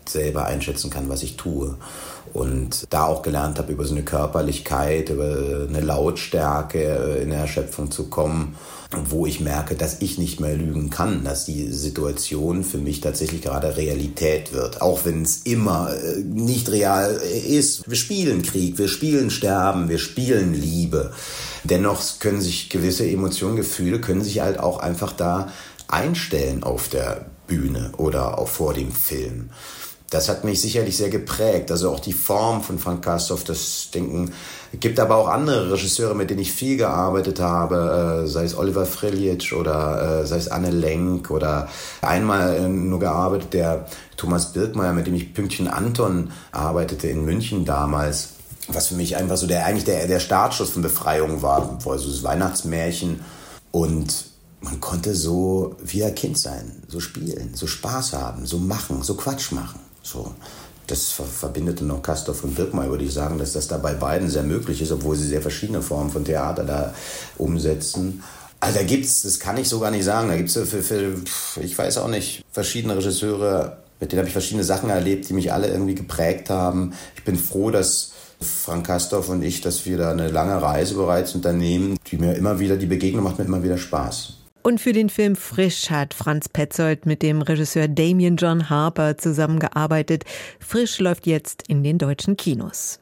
selber einschätzen kann, was ich tue. Und da auch gelernt habe, über so eine Körperlichkeit, über eine Lautstärke in der Erschöpfung zu kommen, wo ich merke, dass ich nicht mehr lügen kann, dass die Situation für mich tatsächlich gerade Realität wird. Auch wenn es immer nicht real ist. Wir spielen Krieg, wir spielen Sterben, wir spielen Liebe. Dennoch können sich gewisse Emotionen, Gefühle, können sich halt auch einfach da einstellen auf der Bühne oder auch vor dem Film. Das hat mich sicherlich sehr geprägt, also auch die Form von Frank Castorf, das Denken. Es gibt aber auch andere Regisseure, mit denen ich viel gearbeitet habe, sei es Oliver Frljić oder sei es Anne Lenk oder einmal nur gearbeitet, der Thomas Birkmeier, mit dem ich Pünktchen Anton arbeitete in München damals, was für mich einfach so der Startschuss von Befreiung war, also das Weihnachtsmärchen, und man konnte so wieder Kind sein, so spielen, so Spaß haben, so machen, so Quatsch machen. So, das verbindet noch Castorf und Birkmeier, würde ich sagen, dass das da bei beiden sehr möglich ist, obwohl sie sehr verschiedene Formen von Theater da umsetzen. Also da gibt's, das kann ich so gar nicht sagen, da gibt's ich weiß auch nicht, verschiedene Regisseure, mit denen habe ich verschiedene Sachen erlebt, die mich alle irgendwie geprägt haben. Ich bin froh, dass Frank Castorf und ich, dass wir da eine lange Reise bereits unternehmen, die Begegnung macht mir immer wieder Spaß.
Und für den Film Frisch hat Franz Petzold mit dem Regisseur Damien John Harper zusammengearbeitet. Frisch läuft jetzt in den deutschen Kinos.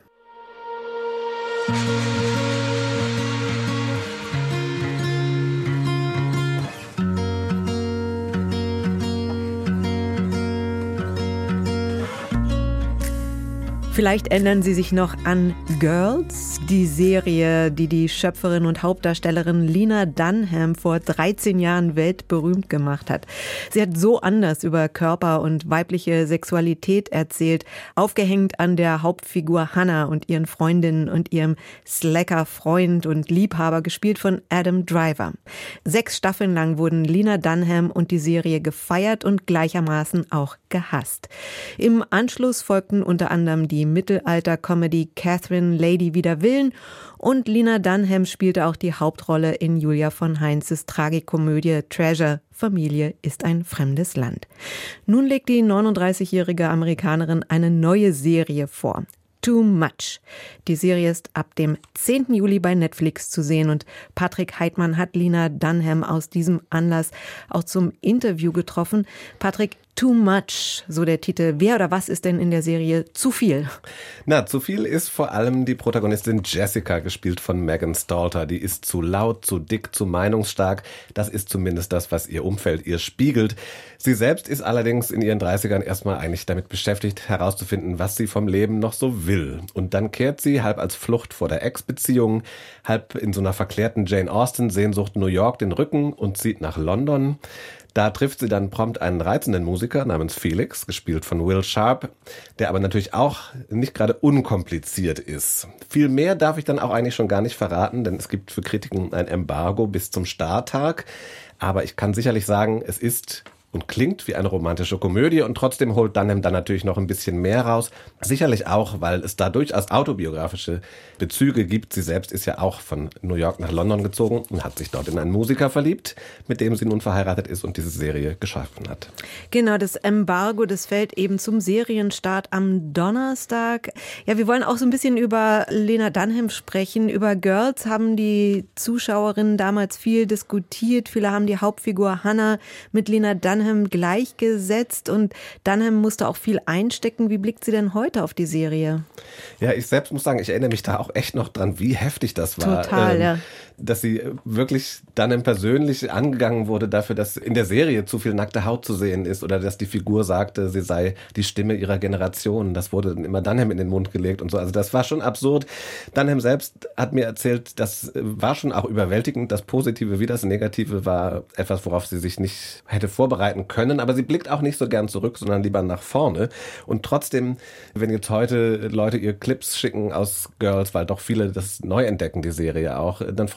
Vielleicht erinnern Sie sich noch an Girls, die Serie, die die Schöpferin und Hauptdarstellerin Lena Dunham vor 13 Jahren weltberühmt gemacht hat. Sie hat so anders über Körper und weibliche Sexualität erzählt, aufgehängt an der Hauptfigur Hannah und ihren Freundinnen und ihrem Slacker-Freund und Liebhaber, gespielt von Adam Driver. 6 Staffeln lang wurden Lena Dunham und die Serie gefeiert und gleichermaßen auch gehasst. Im Anschluss folgten unter anderem die Mittelalter-Comedy Catherine Lady wider Willen, und Lena Dunham spielte auch die Hauptrolle in Julia von Heinzes Tragikomödie Treasure, Familie ist ein fremdes Land. Nun legt die 39-jährige Amerikanerin eine neue Serie vor. Too Much. Die Serie ist ab dem 10. Juli bei Netflix zu sehen, und Patrick Heitmann hat Lena Dunham aus diesem Anlass auch zum Interview getroffen. Patrick, Too Much, so der Titel. Wer oder was ist denn in der Serie zu viel?
Na, zu viel ist vor allem die Protagonistin Jessica, gespielt von Megan Stalter. Die ist zu laut, zu dick, zu meinungsstark. Das ist zumindest das, was ihr Umfeld ihr spiegelt. Sie selbst ist allerdings in ihren 30ern erstmal eigentlich damit beschäftigt, herauszufinden, was sie vom Leben noch so will. Und dann kehrt sie halb als Flucht vor der Ex-Beziehung, halb in so einer verklärten Jane Austen-Sehnsucht New York den Rücken und zieht nach London. Da trifft sie dann prompt einen reizenden Musiker namens Felix, gespielt von Will Sharp, der aber natürlich auch nicht gerade unkompliziert ist. Viel mehr darf ich dann auch eigentlich schon gar nicht verraten, denn es gibt für Kritiken ein Embargo bis zum Starttag. Aber ich kann sicherlich sagen, es ist und klingt wie eine romantische Komödie, und trotzdem holt Dunham dann natürlich noch ein bisschen mehr raus. Sicherlich auch, weil es da durchaus autobiografische Bezüge gibt. Sie selbst ist ja auch von New York nach London gezogen und hat sich dort in einen Musiker verliebt, mit dem sie nun verheiratet ist und diese Serie geschaffen hat.
Genau, das Embargo, das fällt eben zum Serienstart am Donnerstag. Ja, wir wollen auch so ein bisschen über Lena Dunham sprechen. Über Girls haben die Zuschauerinnen damals viel diskutiert. Viele haben die Hauptfigur Hannah mit Lena Dunham gleichgesetzt, und Dunham musste auch viel einstecken. Wie blickt sie denn heute auf die Serie?
Ja, ich selbst muss sagen, ich erinnere mich da auch echt noch dran, wie heftig das war.
Total, ja.
Dass sie wirklich Dunham persönlich angegangen wurde dafür, dass in der Serie zu viel nackte Haut zu sehen ist, oder dass die Figur sagte, sie sei die Stimme ihrer Generation. Das wurde dann immer Dunham in den Mund gelegt und so. Also das war schon absurd. Dunham selbst hat mir erzählt, das war schon auch überwältigend. Das Positive wie das Negative war etwas, worauf sie sich nicht hätte vorbereiten können. Aber sie blickt auch nicht so gern zurück, sondern lieber nach vorne. Und trotzdem, wenn jetzt heute Leute ihr Clips schicken aus Girls, weil doch viele das neu entdecken, die Serie auch, dann freut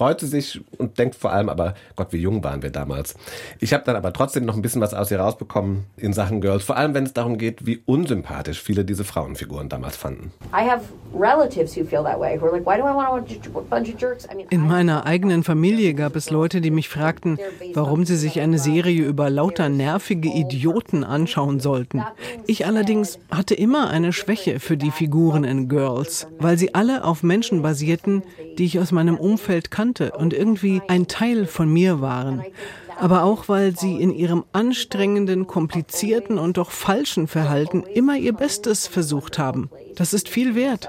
freut sie sich und denkt vor allem aber, Gott, wie jung waren wir damals. Ich habe dann aber trotzdem noch ein bisschen was aus ihr rausbekommen in Sachen Girls, vor allem wenn es darum geht, wie unsympathisch viele diese Frauenfiguren damals fanden.
In meiner eigenen Familie gab es Leute, die mich fragten, warum sie sich eine Serie über lauter nervige Idioten anschauen sollten. Ich allerdings hatte immer eine Schwäche für die Figuren in Girls, weil sie alle auf Menschen basierten, die ich aus meinem Umfeld kannte und irgendwie ein Teil von mir waren. Aber auch, weil sie in ihrem anstrengenden, komplizierten und doch falschen Verhalten immer ihr Bestes versucht haben. Das ist viel wert.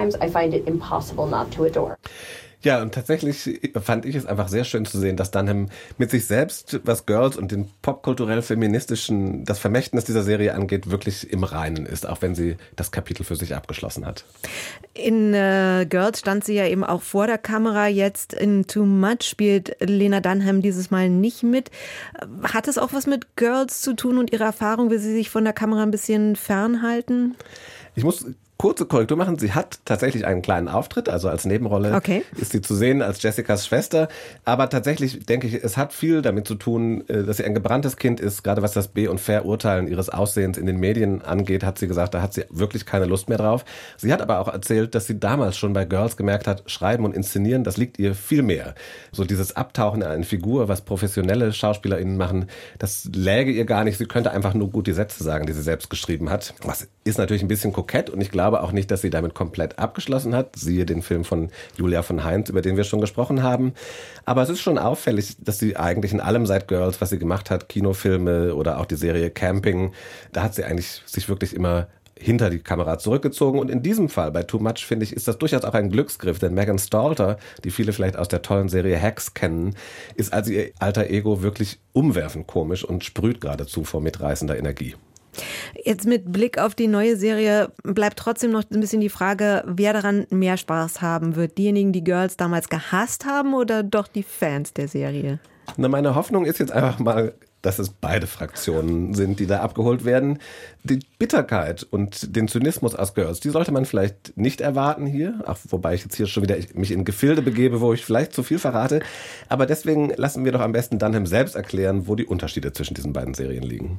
Ja, und tatsächlich fand ich es einfach sehr schön zu sehen, dass Dunham mit sich selbst, was Girls und den popkulturell-feministischen, das Vermächtnis dieser Serie angeht, wirklich im Reinen ist, auch wenn sie das Kapitel für sich abgeschlossen hat.
In Girls stand sie ja eben auch vor der Kamera, jetzt in Too Much spielt Lena Dunham dieses Mal nicht mit. Hat es auch was mit Girls zu tun und ihre Erfahrung, will sie sich von der Kamera ein bisschen fernhalten?
Ich muss kurze Korrektur machen. Sie hat tatsächlich einen kleinen Auftritt, also als Nebenrolle ist sie zu sehen als Jessicas Schwester. Aber tatsächlich denke ich, es hat viel damit zu tun, dass sie ein gebranntes Kind ist. Gerade was das Be- und Verurteilen ihres Aussehens in den Medien angeht, hat sie gesagt, da hat sie wirklich keine Lust mehr drauf. Sie hat aber auch erzählt, dass sie damals schon bei Girls gemerkt hat, Schreiben und Inszenieren, das liegt ihr viel mehr. So dieses Abtauchen in eine Figur, was professionelle SchauspielerInnen machen, das läge ihr gar nicht. Sie könnte einfach nur gut die Sätze sagen, die sie selbst geschrieben hat. Was ist natürlich ein bisschen kokett und ich glaube auch nicht, dass sie damit komplett abgeschlossen hat. Siehe den Film von Julia von Heinz, über den wir schon gesprochen haben. Aber es ist schon auffällig, dass sie eigentlich in allem seit Girls, was sie gemacht hat, Kinofilme oder auch die Serie Camping, da hat sie eigentlich sich wirklich immer hinter die Kamera zurückgezogen. Und in diesem Fall, bei Too Much, finde ich, ist das durchaus auch ein Glücksgriff. Denn Megan Stalter, die viele vielleicht aus der tollen Serie Hacks kennen, ist als ihr alter Ego wirklich umwerfend komisch und sprüht geradezu vor mitreißender Energie.
Jetzt mit Blick auf die neue Serie bleibt trotzdem noch ein bisschen die Frage, wer daran mehr Spaß haben wird. Diejenigen, die Girls damals gehasst haben oder doch die Fans der Serie?
Na, meine Hoffnung ist jetzt einfach mal, dass es beide Fraktionen sind, die da abgeholt werden. Die Bitterkeit und den Zynismus aus Girls, die sollte man vielleicht nicht erwarten hier, auch wobei ich jetzt hier schon wieder mich in Gefilde begebe, wo ich vielleicht zu viel verrate. Aber deswegen lassen wir doch am besten Dunham selbst erklären, wo die Unterschiede zwischen diesen beiden Serien liegen.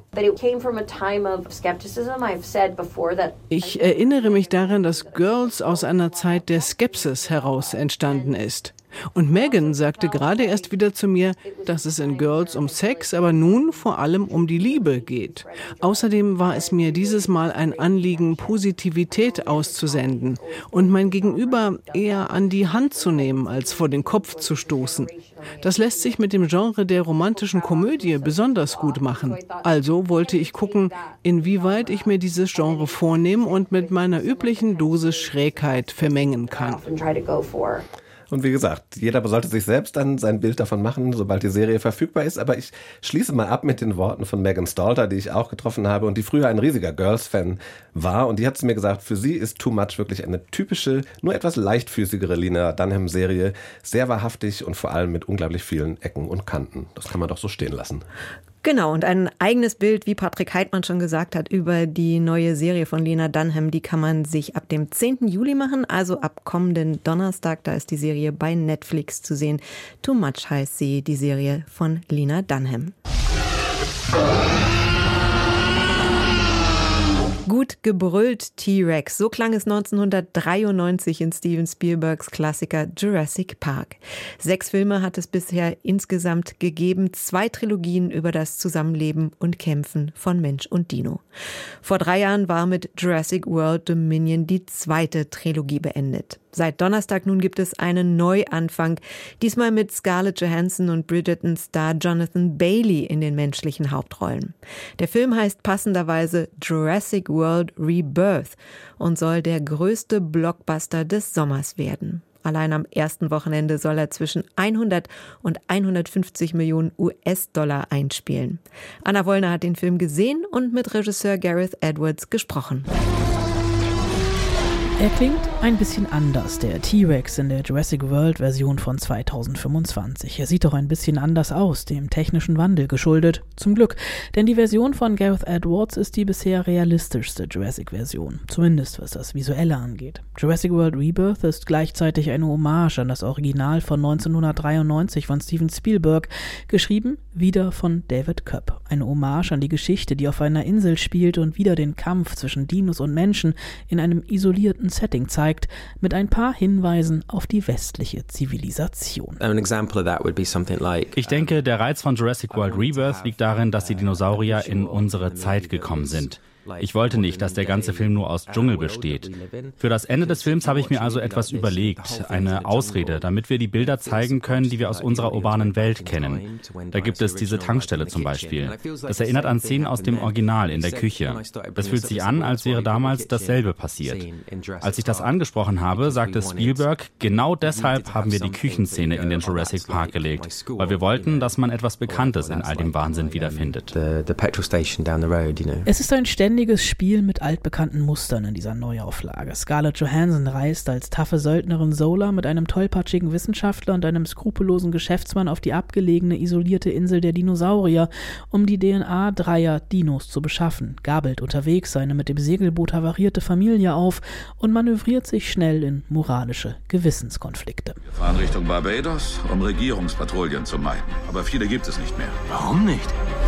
Ich erinnere mich daran, dass Girls aus einer Zeit der Skepsis heraus entstanden ist. Und Megan sagte gerade erst wieder zu mir, dass es in Girls um Sex, aber nun vor allem um die Liebe geht. Außerdem war es mir dieses Mal ein Anliegen, Positivität auszusenden und mein Gegenüber eher an die Hand zu nehmen, als vor den Kopf zu stoßen. Das lässt sich mit dem Genre der romantischen Komödie besonders gut machen. Also wollte ich gucken, inwieweit ich mir dieses Genre vornehmen und mit meiner üblichen Dosis Schrägheit vermengen kann.
Und wie gesagt, jeder sollte sich selbst dann sein Bild davon machen, sobald die Serie verfügbar ist. Aber ich schließe mal ab mit den Worten von Megan Stalter, die ich auch getroffen habe und die früher ein riesiger Girls-Fan war. Und die hat zu mir gesagt, für sie ist Too Much wirklich eine typische, nur etwas leichtfüßigere Lena Dunham-Serie. Sehr wahrhaftig und vor allem mit unglaublich vielen Ecken und Kanten. Das kann man doch so stehen lassen.
Genau, und ein eigenes Bild, wie Patrick Heitmann schon gesagt hat, über die neue Serie von Lena Dunham, die kann man sich ab dem 10. Juli machen, also ab kommenden Donnerstag. Da ist die Serie bei Netflix zu sehen. Too Much heißt sie, die Serie von Lena Dunham. Gut gebrüllt, T-Rex. So klang es 1993 in Steven Spielbergs Klassiker Jurassic Park. 6 Filme hat es bisher insgesamt gegeben, 2 Trilogien über das Zusammenleben und Kämpfen von Mensch und Dino. Vor 3 Jahren war mit Jurassic World Dominion die 2. Trilogie beendet. Seit Donnerstag nun gibt es einen Neuanfang, diesmal mit Scarlett Johansson und Bridgerton-Star Jonathan Bailey in den menschlichen Hauptrollen. Der Film heißt passenderweise Jurassic World Rebirth und soll der größte Blockbuster des Sommers werden. Allein am ersten Wochenende soll er zwischen 100 und 150 Millionen US-Dollar einspielen. Anna Wollner hat den Film gesehen und mit Regisseur Gareth Edwards gesprochen.
Er klingt Ein bisschen anders, der T-Rex in der Jurassic World-Version von 2025. Er sieht doch ein bisschen anders aus, dem technischen Wandel geschuldet. Zum Glück, denn die Version von Gareth Edwards ist die bisher realistischste Jurassic-Version. Zumindest was das Visuelle angeht. Jurassic World Rebirth ist gleichzeitig eine Hommage an das Original von 1993 von Steven Spielberg, geschrieben wieder von David Koepp. Eine Hommage an die Geschichte, die auf einer Insel spielt und wieder den Kampf zwischen Dinos und Menschen in einem isolierten Setting zeigt, mit ein paar Hinweisen auf die westliche Zivilisation.
Ich denke, der Reiz von Jurassic World Rebirth liegt darin, dass die Dinosaurier in unsere Zeit gekommen sind. Ich wollte nicht, dass der ganze Film nur aus Dschungel besteht. Für das Ende des Films habe ich mir also etwas überlegt, eine Ausrede, damit wir die Bilder zeigen können, die wir aus unserer urbanen Welt kennen. Da gibt es diese Tankstelle zum Beispiel. Das erinnert an Szenen aus dem Original in der Küche. Das fühlt sich an, als wäre damals dasselbe passiert. Als ich das angesprochen habe, sagte Spielberg, genau deshalb haben wir die Küchenszene in den Jurassic Park gelegt, weil wir wollten, dass man etwas Bekanntes in all dem Wahnsinn wiederfindet.
Es ist ein ständiges Spiel mit altbekannten Mustern in dieser Neuauflage. Scarlett Johansson reist als taffe Söldnerin Zola mit einem tollpatschigen Wissenschaftler und einem skrupellosen Geschäftsmann auf die abgelegene, isolierte Insel der Dinosaurier, um die DNA dreier Dinos zu beschaffen, gabelt unterwegs seine mit dem Segelboot havarierte Familie auf und manövriert sich schnell in moralische Gewissenskonflikte.
Wir fahren Richtung Barbados, um Regierungspatrouillen zu meiden. Aber viele gibt es nicht mehr.
Warum nicht?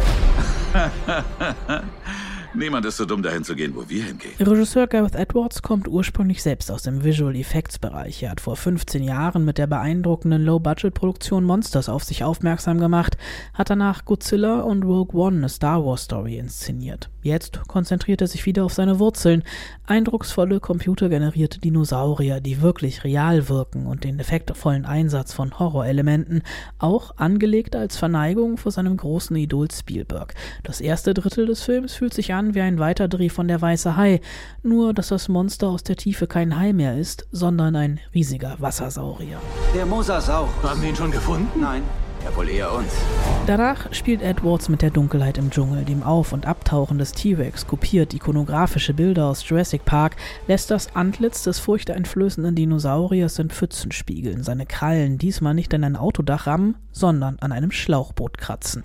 Niemand ist so dumm, dahin zu gehen, wo wir hingehen.
Regisseur Gareth Edwards kommt ursprünglich selbst aus dem Visual Effects Bereich. Er hat vor 15 Jahren mit der beeindruckenden Low-Budget-Produktion Monsters auf sich aufmerksam gemacht, hat danach Godzilla und Rogue One, eine Star Wars Story, inszeniert. Jetzt konzentriert er sich wieder auf seine Wurzeln. Eindrucksvolle, computergenerierte Dinosaurier, die wirklich real wirken und den effektvollen Einsatz von Horrorelementen, auch angelegt als Verneigung vor seinem großen Idol Spielberg. Das erste Drittel des Films fühlt sich an wie ein Weiterdreh von Der weiße Hai, nur dass das Monster aus der Tiefe kein Hai mehr ist, sondern ein riesiger Wassersaurier.
Der Mosasaurus.
Haben wir ihn schon gefunden?
Nein, ja wohl eher uns.
Danach spielt Edwards mit der Dunkelheit im Dschungel, dem Auf- und Abtauchen des T-Rex, kopiert ikonografische Bilder aus Jurassic Park, lässt das Antlitz des furchteinflößenden Dinosauriers in Pfützen spiegeln, seine Krallen diesmal nicht an ein Autodach rammen, sondern an einem Schlauchboot kratzen.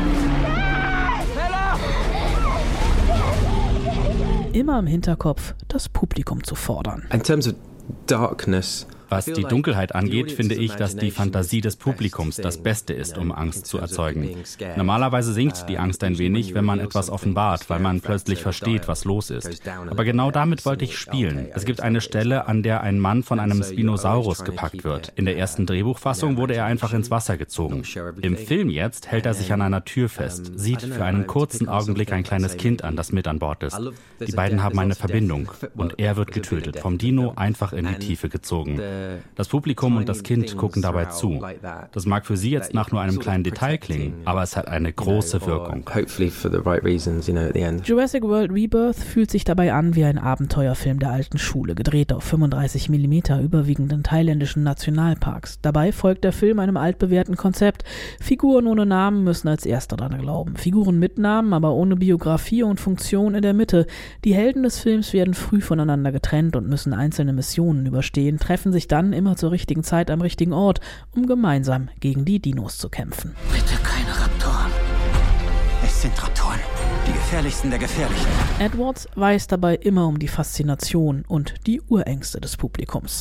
Immer im Hinterkopf, das Publikum zu fordern.
In terms of darkness,
was die Dunkelheit angeht, finde ich, dass die Fantasie des Publikums das Beste ist, um Angst zu erzeugen. Normalerweise sinkt die Angst ein wenig, wenn man etwas offenbart, weil man plötzlich versteht, was los ist. Aber genau damit wollte ich spielen. Es gibt eine Stelle, an der ein Mann von einem Spinosaurus gepackt wird. In der ersten Drehbuchfassung wurde er einfach ins Wasser gezogen. Im Film jetzt hält er sich an einer Tür fest, sieht für einen kurzen Augenblick ein kleines Kind an, das mit an Bord ist. Die beiden haben eine Verbindung und er wird getötet, vom Dino einfach in die Tiefe gezogen. Das Publikum und das Kind gucken dabei zu. Das mag für Sie jetzt nach nur einem kleinen Detail klingen, aber es hat eine große Wirkung.
Jurassic World Rebirth fühlt sich dabei an wie ein Abenteuerfilm der alten Schule, gedreht auf 35 mm, überwiegend in thailändischen Nationalparks. Dabei folgt der Film einem altbewährten Konzept. Figuren ohne Namen müssen als Erster daran glauben. Figuren mit Namen, aber ohne Biografie und Funktion in der Mitte. Die Helden des Films werden früh voneinander getrennt und müssen einzelne Missionen überstehen, treffen sich dann immer zur richtigen Zeit am richtigen Ort, um gemeinsam gegen die Dinos zu kämpfen.
Bitte keine Raptoren. Es sind Raptoren. Die gefährlichsten der Gefährlichen.
Edwards weiß dabei immer um die Faszination und die Urängste des Publikums.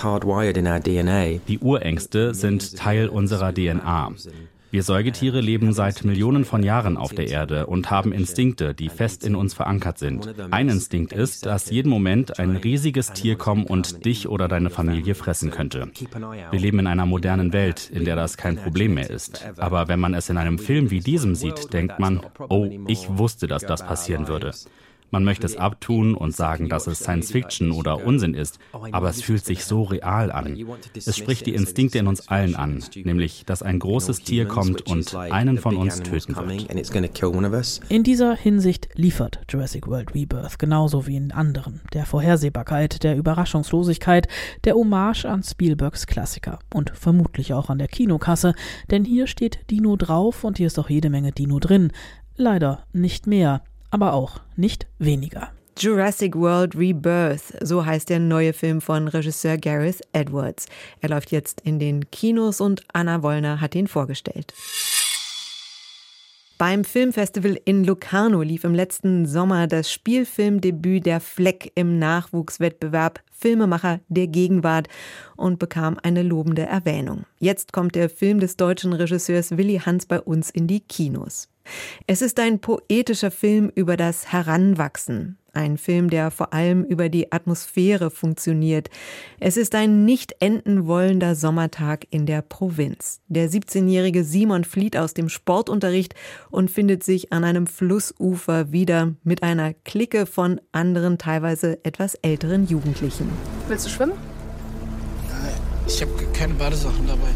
Die Urängste sind Teil unserer DNA. Wir Säugetiere leben seit Millionen von Jahren auf der Erde und haben Instinkte, die fest in uns verankert sind. Ein Instinkt ist, dass jeden Moment ein riesiges Tier kommen und dich oder deine Familie fressen könnte. Wir leben in einer modernen Welt, in der das kein Problem mehr ist. Aber wenn man es in einem Film wie diesem sieht, denkt man, oh, ich wusste, dass das passieren würde. Man möchte es abtun und sagen, dass es Science-Fiction oder Unsinn ist, aber es fühlt sich so real an. Es spricht die Instinkte in uns allen an, nämlich, dass ein großes Tier kommt und einen von uns töten wird.
In dieser Hinsicht liefert Jurassic World Rebirth genauso wie in anderen. Der Vorhersehbarkeit, der Überraschungslosigkeit, der Hommage an Spielbergs Klassiker und vermutlich auch an der Kinokasse, denn hier steht Dino drauf und hier ist auch jede Menge Dino drin. Leider nicht mehr. Aber auch nicht weniger.
Jurassic World Rebirth, so heißt der neue Film von Regisseur Gareth Edwards. Er läuft jetzt in den Kinos und Anna Wollner hat ihn vorgestellt. Beim Filmfestival in Locarno lief im letzten Sommer das Spielfilmdebüt Der Fleck im Nachwuchswettbewerb Filmemacher der Gegenwart und bekam eine lobende Erwähnung. Jetzt kommt der Film des deutschen Regisseurs Willi Hans bei uns in die Kinos. Es ist ein poetischer Film über das Heranwachsen. Ein Film, der vor allem über die Atmosphäre funktioniert. Es ist ein nicht enden wollender Sommertag in der Provinz. Der 17-jährige Simon flieht aus dem Sportunterricht und findet sich an einem Flussufer wieder mit einer Clique von anderen, teilweise etwas älteren Jugendlichen.
Willst du schwimmen? Ja, ich habe keine Badesachen dabei.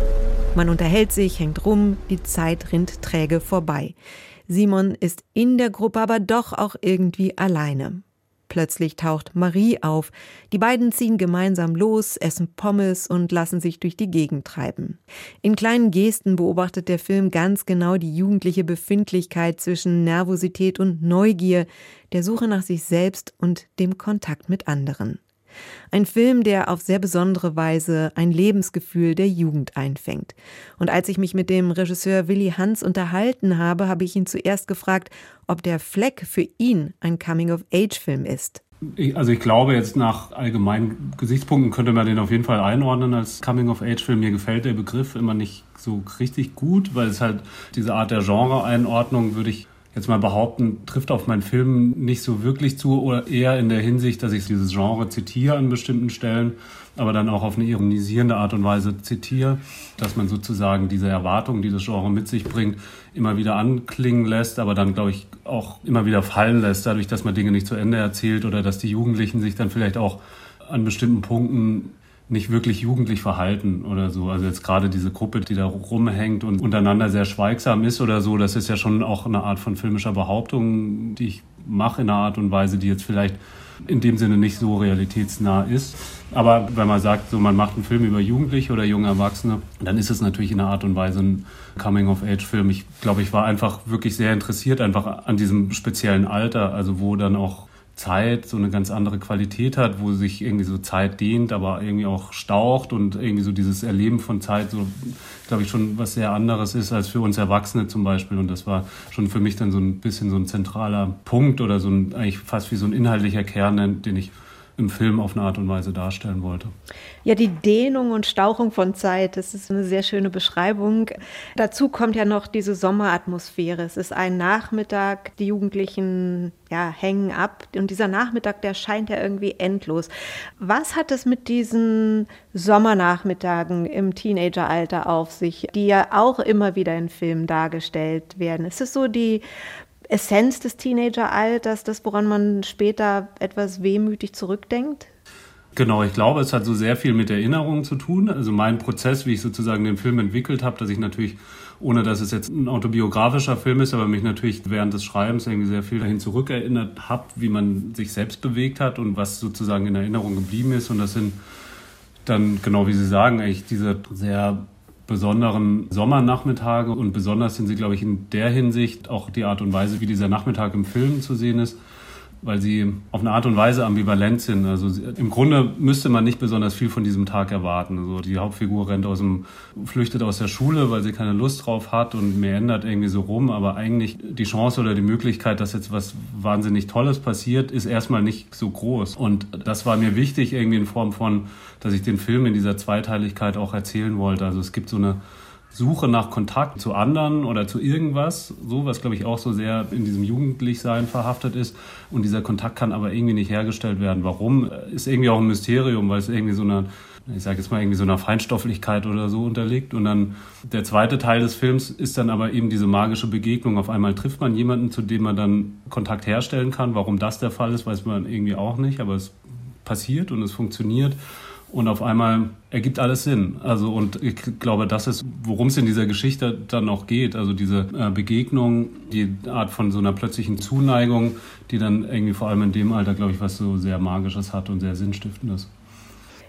Man unterhält sich, hängt rum, die Zeit rinnt träge vorbei. Simon ist in der Gruppe, aber doch auch irgendwie alleine. Plötzlich taucht Marie auf. Die beiden ziehen gemeinsam los, essen Pommes und lassen sich durch die Gegend treiben. In kleinen Gesten beobachtet der Film ganz genau die jugendliche Befindlichkeit zwischen Nervosität und Neugier, der Suche nach sich selbst und dem Kontakt mit anderen. Ein Film, der auf sehr besondere Weise ein Lebensgefühl der Jugend einfängt. Und als ich mich mit dem Regisseur Willi Hans unterhalten habe, habe ich ihn zuerst gefragt, ob Der Fleck für ihn ein Coming-of-Age-Film ist.
Also ich glaube, jetzt nach allgemeinen Gesichtspunkten könnte man den auf jeden Fall einordnen als Coming-of-Age-Film. Mir gefällt der Begriff immer nicht so richtig gut, weil es halt diese Art der Genre-Einordnung, würde ich jetzt mal behaupten, trifft auf meinen Film nicht so wirklich zu, oder eher in der Hinsicht, dass ich dieses Genre zitiere an bestimmten Stellen, aber dann auch auf eine ironisierende Art und Weise zitiere, dass man sozusagen diese Erwartungen, die das Genre mit sich bringt, immer wieder anklingen lässt, aber dann, glaube ich, auch immer wieder fallen lässt, dadurch, dass man Dinge nicht zu Ende erzählt oder dass die Jugendlichen sich dann vielleicht auch an bestimmten Punkten nicht wirklich jugendlich verhalten oder so. Also jetzt gerade diese Gruppe, die da rumhängt und untereinander sehr schweigsam ist oder so, das ist ja schon auch eine Art von filmischer Behauptung, die ich mache in einer Art und Weise, die jetzt vielleicht in dem Sinne nicht so realitätsnah ist. Aber wenn man sagt, so man macht einen Film über Jugendliche oder junge Erwachsene, dann ist es natürlich in einer Art und Weise ein Coming-of-Age-Film. Ich glaube, ich war einfach wirklich sehr interessiert einfach an diesem speziellen Alter, also wo dann auch Zeit so eine ganz andere Qualität hat, wo sich irgendwie so Zeit dehnt, aber irgendwie auch staucht und irgendwie so dieses Erleben von Zeit so, glaube ich, schon was sehr anderes ist als für uns Erwachsene zum Beispiel. Und das war schon für mich dann so ein bisschen so ein zentraler Punkt oder so ein, eigentlich fast wie so ein inhaltlicher Kern, den ich im Film auf eine Art und Weise darstellen wollte.
Ja, die Dehnung und Stauchung von Zeit, das ist eine sehr schöne Beschreibung. Dazu kommt ja noch diese Sommeratmosphäre. Es ist ein Nachmittag, die Jugendlichen hängen ab und dieser Nachmittag, der scheint ja irgendwie endlos. Was hat es mit diesen Sommernachmittagen im Teenageralter auf sich, die ja auch immer wieder in Filmen dargestellt werden? Ist es so die Essenz des Teenageralters, das, woran man später etwas wehmütig zurückdenkt?
Genau, ich glaube, es hat so sehr viel mit Erinnerungen zu tun. Also mein Prozess, wie ich sozusagen den Film entwickelt habe, dass ich natürlich, ohne dass es jetzt ein autobiografischer Film ist, aber mich natürlich während des Schreibens irgendwie sehr viel dahin zurückerinnert habe, wie man sich selbst bewegt hat und was sozusagen in Erinnerung geblieben ist. Und das sind dann, genau wie Sie sagen, eigentlich diese sehr besonderen Sommernachmittage, und besonders sind sie, glaube ich, in der Hinsicht auch die Art und Weise, wie dieser Nachmittag im Film zu sehen ist, weil sie auf eine Art und Weise ambivalent sind. Also im Grunde müsste man nicht besonders viel von diesem Tag erwarten. Also die Hauptfigur flüchtet aus der Schule, weil sie keine Lust drauf hat und mehr ändert irgendwie so rum, aber eigentlich die Chance oder die Möglichkeit, dass jetzt was wahnsinnig Tolles passiert, ist erstmal nicht so groß. Und das war mir wichtig irgendwie in Form von, dass ich den Film in dieser Zweiteiligkeit auch erzählen wollte. Also es gibt so eine Suche nach Kontakt zu anderen oder zu irgendwas, so was, glaube ich, auch so sehr in diesem Jugendlichsein verhaftet ist. Und dieser Kontakt kann aber irgendwie nicht hergestellt werden. Warum? Ist irgendwie auch ein Mysterium, weil es irgendwie so eine, ich sage jetzt mal, irgendwie so einer Feinstofflichkeit oder so unterliegt. Und dann der zweite Teil des Films ist dann aber eben diese magische Begegnung. Auf einmal trifft man jemanden, zu dem man dann Kontakt herstellen kann. Warum das der Fall ist, weiß man irgendwie auch nicht. Aber es passiert und es funktioniert. Und auf einmal ergibt alles Sinn. Also, und ich glaube, das ist, worum es in dieser Geschichte dann auch geht. Also diese Begegnung, die Art von so einer plötzlichen Zuneigung, die dann irgendwie vor allem in dem Alter, glaube ich, was so sehr Magisches hat und sehr Sinnstiftendes.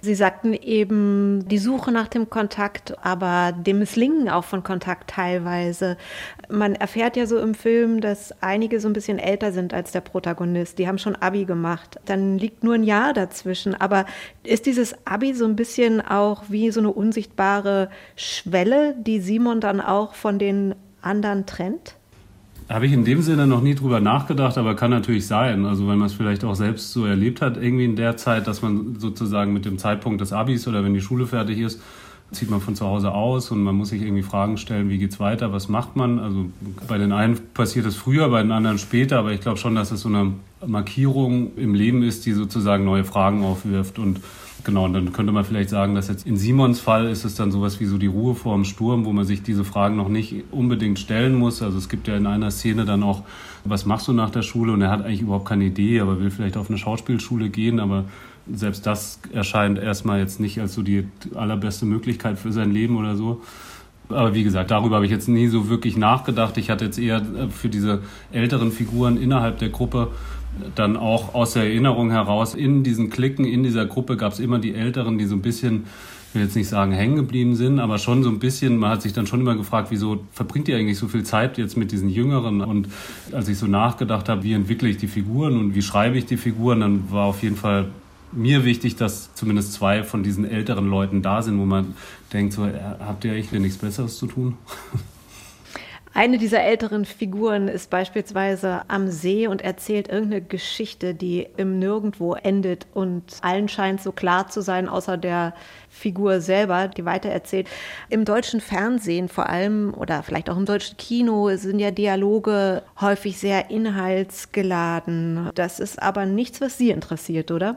Sie sagten eben, die Suche nach dem Kontakt, aber dem Misslingen auch von Kontakt teilweise. Man erfährt ja so im Film, dass einige so ein bisschen älter sind als der Protagonist. Die haben schon Abi gemacht. Dann liegt nur ein Jahr dazwischen. Aber ist dieses Abi so ein bisschen auch wie so eine unsichtbare Schwelle, die Simon dann auch von den anderen trennt?
Habe ich in dem Sinne noch nie drüber nachgedacht, aber kann natürlich sein. Also wenn man es vielleicht auch selbst so erlebt hat, irgendwie in der Zeit, dass man sozusagen mit dem Zeitpunkt des Abis oder wenn die Schule fertig ist, zieht man von zu Hause aus und man muss sich irgendwie Fragen stellen, wie geht's weiter, was macht man? Also bei den einen passiert es früher, bei den anderen später, aber ich glaube schon, dass es so eine Markierung im Leben ist, die sozusagen neue Fragen aufwirft. Und genau, und dann könnte man vielleicht sagen, dass jetzt in Simons Fall ist es dann sowas wie so die Ruhe vor dem Sturm, wo man sich diese Fragen noch nicht unbedingt stellen muss. Also es gibt ja in einer Szene dann auch, was machst du nach der Schule? Und er hat eigentlich überhaupt keine Idee, aber will vielleicht auf eine Schauspielschule gehen, aber selbst das erscheint erstmal jetzt nicht als so die allerbeste Möglichkeit für sein Leben oder so. Aber wie gesagt, darüber habe ich jetzt nie so wirklich nachgedacht. Ich hatte jetzt eher für diese älteren Figuren innerhalb der Gruppe dann auch aus der Erinnerung heraus, in diesen Klicken, in dieser Gruppe gab es immer die Älteren, die so ein bisschen, ich will jetzt nicht sagen hängen geblieben sind, aber schon so ein bisschen, man hat sich dann schon immer gefragt, wieso verbringt ihr eigentlich so viel Zeit jetzt mit diesen Jüngeren? Und als ich so nachgedacht habe, wie entwickle ich die Figuren und wie schreibe ich die Figuren, dann war auf jeden Fall mir wichtig, dass zumindest 2 von diesen älteren Leuten da sind, wo man denkt, so, habt ihr eigentlich nichts Besseres zu tun?
Eine dieser älteren Figuren ist beispielsweise am See und erzählt irgendeine Geschichte, die im Nirgendwo endet und allen scheint so klar zu sein, außer der Figur selber, die weitererzählt. Im deutschen Fernsehen vor allem oder vielleicht auch im deutschen Kino sind ja Dialoge häufig sehr inhaltsgeladen. Das ist aber nichts, was Sie interessiert, oder?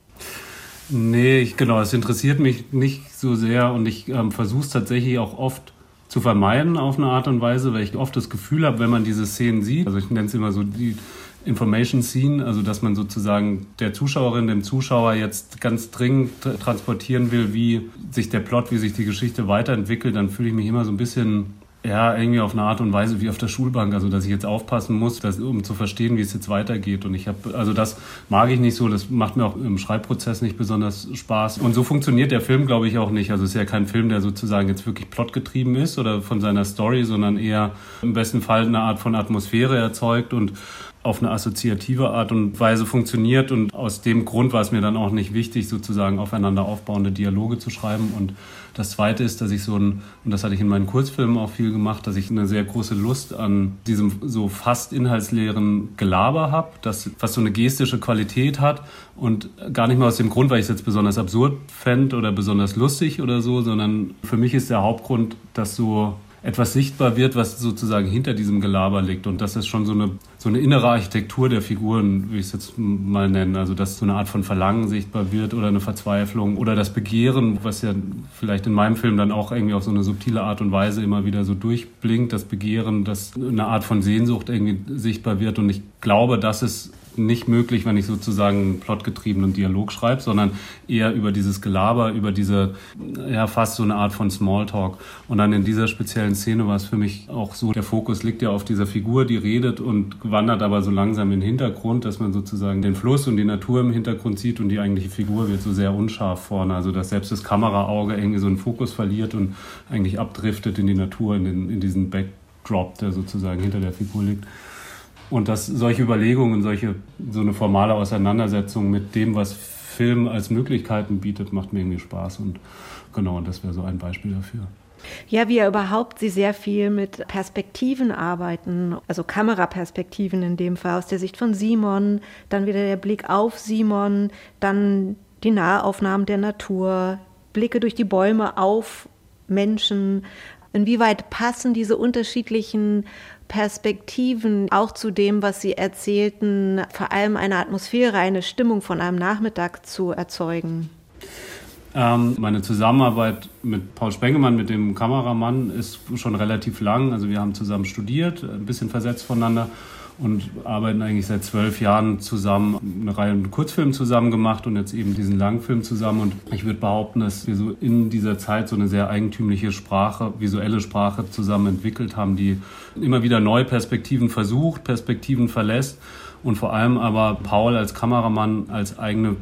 Nee, genau, es interessiert mich nicht so sehr und ich versuche es tatsächlich auch oft zu vermeiden auf eine Art und Weise, weil ich oft das Gefühl habe, wenn man diese Szenen sieht, also ich nenne es immer so die Information Scene, also dass man sozusagen der Zuschauerin, dem Zuschauer jetzt ganz dringend transportieren will, wie sich der Plot, wie sich die Geschichte weiterentwickelt, dann fühle ich mich immer so ein bisschen, ja, irgendwie auf eine Art und Weise wie auf der Schulbank, also dass ich jetzt aufpassen muss, um zu verstehen, wie es jetzt weitergeht. Und ich habe, also das mag ich nicht so, das macht mir auch im Schreibprozess nicht besonders Spaß. Und so funktioniert der Film, glaube ich, auch nicht. Also es ist ja kein Film, der sozusagen jetzt wirklich plotgetrieben ist oder von seiner Story, sondern eher im besten Fall eine Art von Atmosphäre erzeugt und auf eine assoziative Art und Weise funktioniert. Und aus dem Grund war es mir dann auch nicht wichtig, sozusagen aufeinander aufbauende Dialoge zu schreiben. Und das Zweite ist, dass ich und das hatte ich in meinen Kurzfilmen auch viel gemacht, dass ich eine sehr große Lust an diesem so fast inhaltsleeren Gelaber habe, das fast so eine gestische Qualität hat und gar nicht mal aus dem Grund, weil ich es jetzt besonders absurd fände oder besonders lustig oder so, sondern für mich ist der Hauptgrund, dass so etwas sichtbar wird, was sozusagen hinter diesem Gelaber liegt. Und das ist schon so eine innere Architektur der Figuren, wie ich es jetzt mal nenne. Also dass so eine Art von Verlangen sichtbar wird oder eine Verzweiflung oder das Begehren, was ja vielleicht in meinem Film dann auch irgendwie auf so eine subtile Art und Weise immer wieder so durchblinkt. Das Begehren, dass eine Art von Sehnsucht irgendwie sichtbar wird. Und ich glaube, das ist nicht möglich, wenn ich sozusagen einen plotgetriebenen Dialog schreibe, sondern eher über dieses Gelaber, über diese, ja, fast so eine Art von Smalltalk. Und dann in dieser speziellen Szene war es für mich auch so, der Fokus liegt ja auf dieser Figur, die redet und wandert aber so langsam in den Hintergrund, dass man sozusagen den Fluss und die Natur im Hintergrund sieht und die eigentliche Figur wird so sehr unscharf vorne. Also dass selbst das Kameraauge irgendwie so einen Fokus verliert und eigentlich abdriftet in die Natur, in diesen Backdrop, der sozusagen hinter der Figur liegt. Und dass solche Überlegungen, so eine formale Auseinandersetzung mit dem, was Film als Möglichkeiten bietet, macht mir irgendwie Spaß. Und genau, und das wäre so ein Beispiel dafür.
Ja, wie überhaupt Sie sehr viel mit Perspektiven arbeiten, also Kameraperspektiven in dem Fall, aus der Sicht von Simon, dann wieder der Blick auf Simon, dann die Nahaufnahmen der Natur, Blicke durch die Bäume auf Menschen. Inwieweit passen diese unterschiedlichen Perspektiven auch zu dem, was Sie erzählten, vor allem eine Atmosphäre, eine Stimmung von einem Nachmittag zu erzeugen?
Meine Zusammenarbeit mit Paul Spengemann, mit dem Kameramann, ist schon relativ lang. Also wir haben zusammen studiert, ein bisschen versetzt voneinander und arbeiten eigentlich seit 12 Jahren zusammen, eine Reihe von Kurzfilmen zusammen gemacht und jetzt eben diesen Langfilm zusammen. Und ich würde behaupten, dass wir so in dieser Zeit so eine sehr eigentümliche Sprache, visuelle Sprache zusammen entwickelt haben, die immer wieder neue Perspektiven versucht, Perspektiven verlässt und vor allem aber Paul als Kameramann als eigene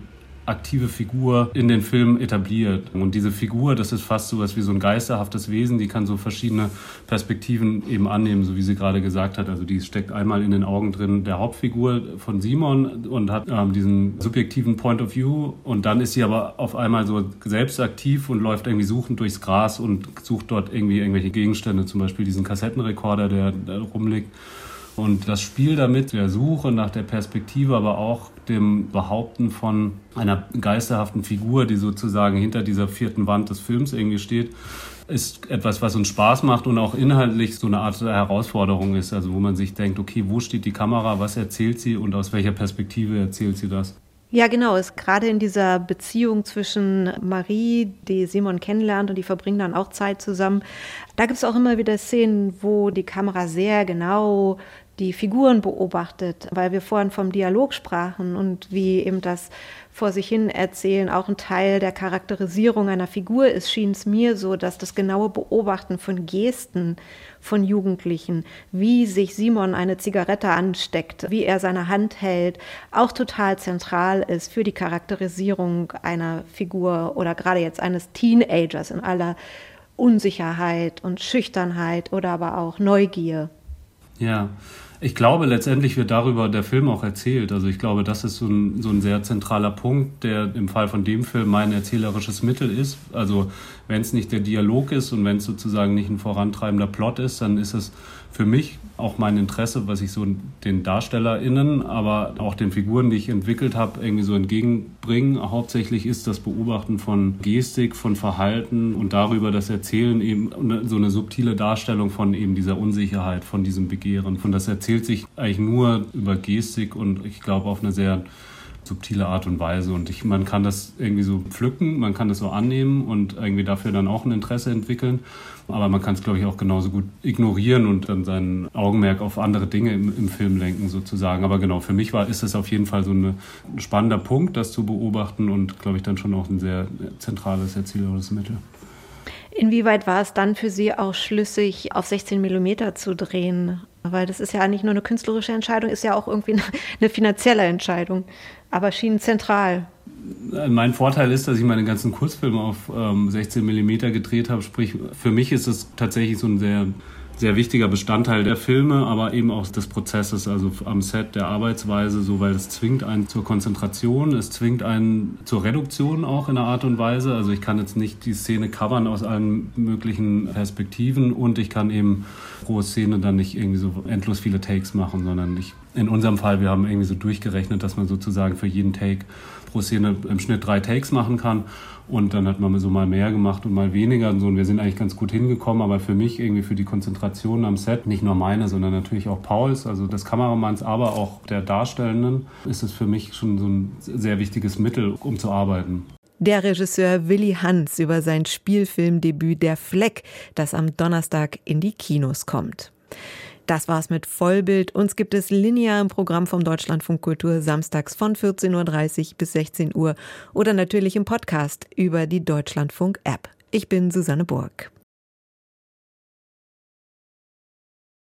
aktive Figur in den Film etabliert. Und diese Figur, das ist fast so was wie so ein geisterhaftes Wesen, die kann so verschiedene Perspektiven eben annehmen, so wie sie gerade gesagt hat. Also die steckt einmal in den Augen drin der Hauptfigur von Simon und hat diesen subjektiven Point of View, und dann ist sie aber auf einmal so selbst aktiv und läuft irgendwie suchend durchs Gras und sucht dort irgendwie irgendwelche Gegenstände, zum Beispiel diesen Kassettenrekorder, der rumliegt. Und das Spiel damit, der Suche nach der Perspektive, aber auch dem Behaupten von einer geisterhaften Figur, die sozusagen hinter dieser vierten Wand des Films irgendwie steht, ist etwas, was uns Spaß macht und auch inhaltlich so eine Art Herausforderung ist. Also wo man sich denkt, okay, wo steht die Kamera, was erzählt sie und aus welcher Perspektive erzählt sie das?
Ja, genau. Ist gerade in dieser Beziehung zwischen Marie, die Simon kennenlernt, und die verbringen dann auch Zeit zusammen. Da gibt es auch immer wieder Szenen, wo die Kamera sehr genau die Figuren beobachtet, weil wir vorhin vom Dialog sprachen und wie eben das vor sich hin erzählen auch ein Teil der Charakterisierung einer Figur ist, schien es mir so, dass das genaue Beobachten von Gesten von Jugendlichen, wie sich Simon eine Zigarette ansteckt, wie er seine Hand hält, auch total zentral ist für die Charakterisierung einer Figur oder gerade jetzt eines Teenagers in aller Unsicherheit und Schüchternheit oder aber auch Neugier.
Ja, ich glaube, letztendlich wird darüber der Film auch erzählt. Also ich glaube, das ist so ein sehr zentraler Punkt, der im Fall von dem Film mein erzählerisches Mittel ist. Also wenn es nicht der Dialog ist und wenn es sozusagen nicht ein vorantreibender Plot ist, dann ist es für mich auch mein Interesse, was ich so den DarstellerInnen, aber auch den Figuren, die ich entwickelt habe, irgendwie so entgegenbringen. Hauptsächlich ist das Beobachten von Gestik, von Verhalten und darüber das Erzählen eben so eine subtile Darstellung von eben dieser Unsicherheit, von diesem Begehren. Von das erzählt sich eigentlich nur über Gestik und ich glaube auf eine sehr subtile Art und Weise. Und man kann das irgendwie so pflücken, man kann das so annehmen und irgendwie dafür dann auch ein Interesse entwickeln. Aber man kann es, glaube ich, auch genauso gut ignorieren und dann sein Augenmerk auf andere Dinge im Film lenken sozusagen. Aber genau, für mich ist es auf jeden Fall so ein spannender Punkt, das zu beobachten und, glaube ich, dann schon auch ein sehr zentrales erzählerisches Mittel.
Inwieweit war es dann für Sie auch schlüssig, auf 16 mm zu drehen? Weil das ist ja nicht nur eine künstlerische Entscheidung, ist ja auch irgendwie eine finanzielle Entscheidung, aber schien zentral.
Mein Vorteil ist, dass ich meine ganzen Kurzfilme auf 16 mm gedreht habe. Sprich, für mich ist es tatsächlich so ein sehr, sehr wichtiger Bestandteil der Filme, aber eben auch des Prozesses, also am Set der Arbeitsweise, so, weil es zwingt einen zur Konzentration, es zwingt einen zur Reduktion auch in einer Art und Weise. Also ich kann jetzt nicht die Szene covern aus allen möglichen Perspektiven und ich kann eben pro Szene dann nicht irgendwie so endlos viele Takes machen, sondern in unserem Fall, wir haben irgendwie so durchgerechnet, dass man sozusagen für jeden Take pro Szene im Schnitt 3 Takes machen kann. Und dann hat man so mal mehr gemacht und mal weniger und so. Und wir sind eigentlich ganz gut hingekommen. Aber für mich irgendwie für die Konzentration am Set, nicht nur meine, sondern natürlich auch Pauls, also des Kameramanns, aber auch der Darstellenden, ist es für mich schon so ein sehr wichtiges Mittel, um zu arbeiten.
Der Regisseur Willi Hans über sein Spielfilmdebüt Der Fleck, das am Donnerstag in die Kinos kommt. Das war's mit Vollbild. Uns gibt es linear im Programm vom Deutschlandfunk Kultur samstags von 14.30 Uhr bis 16 Uhr oder natürlich im Podcast über die Deutschlandfunk-App. Ich bin Susanne Burg.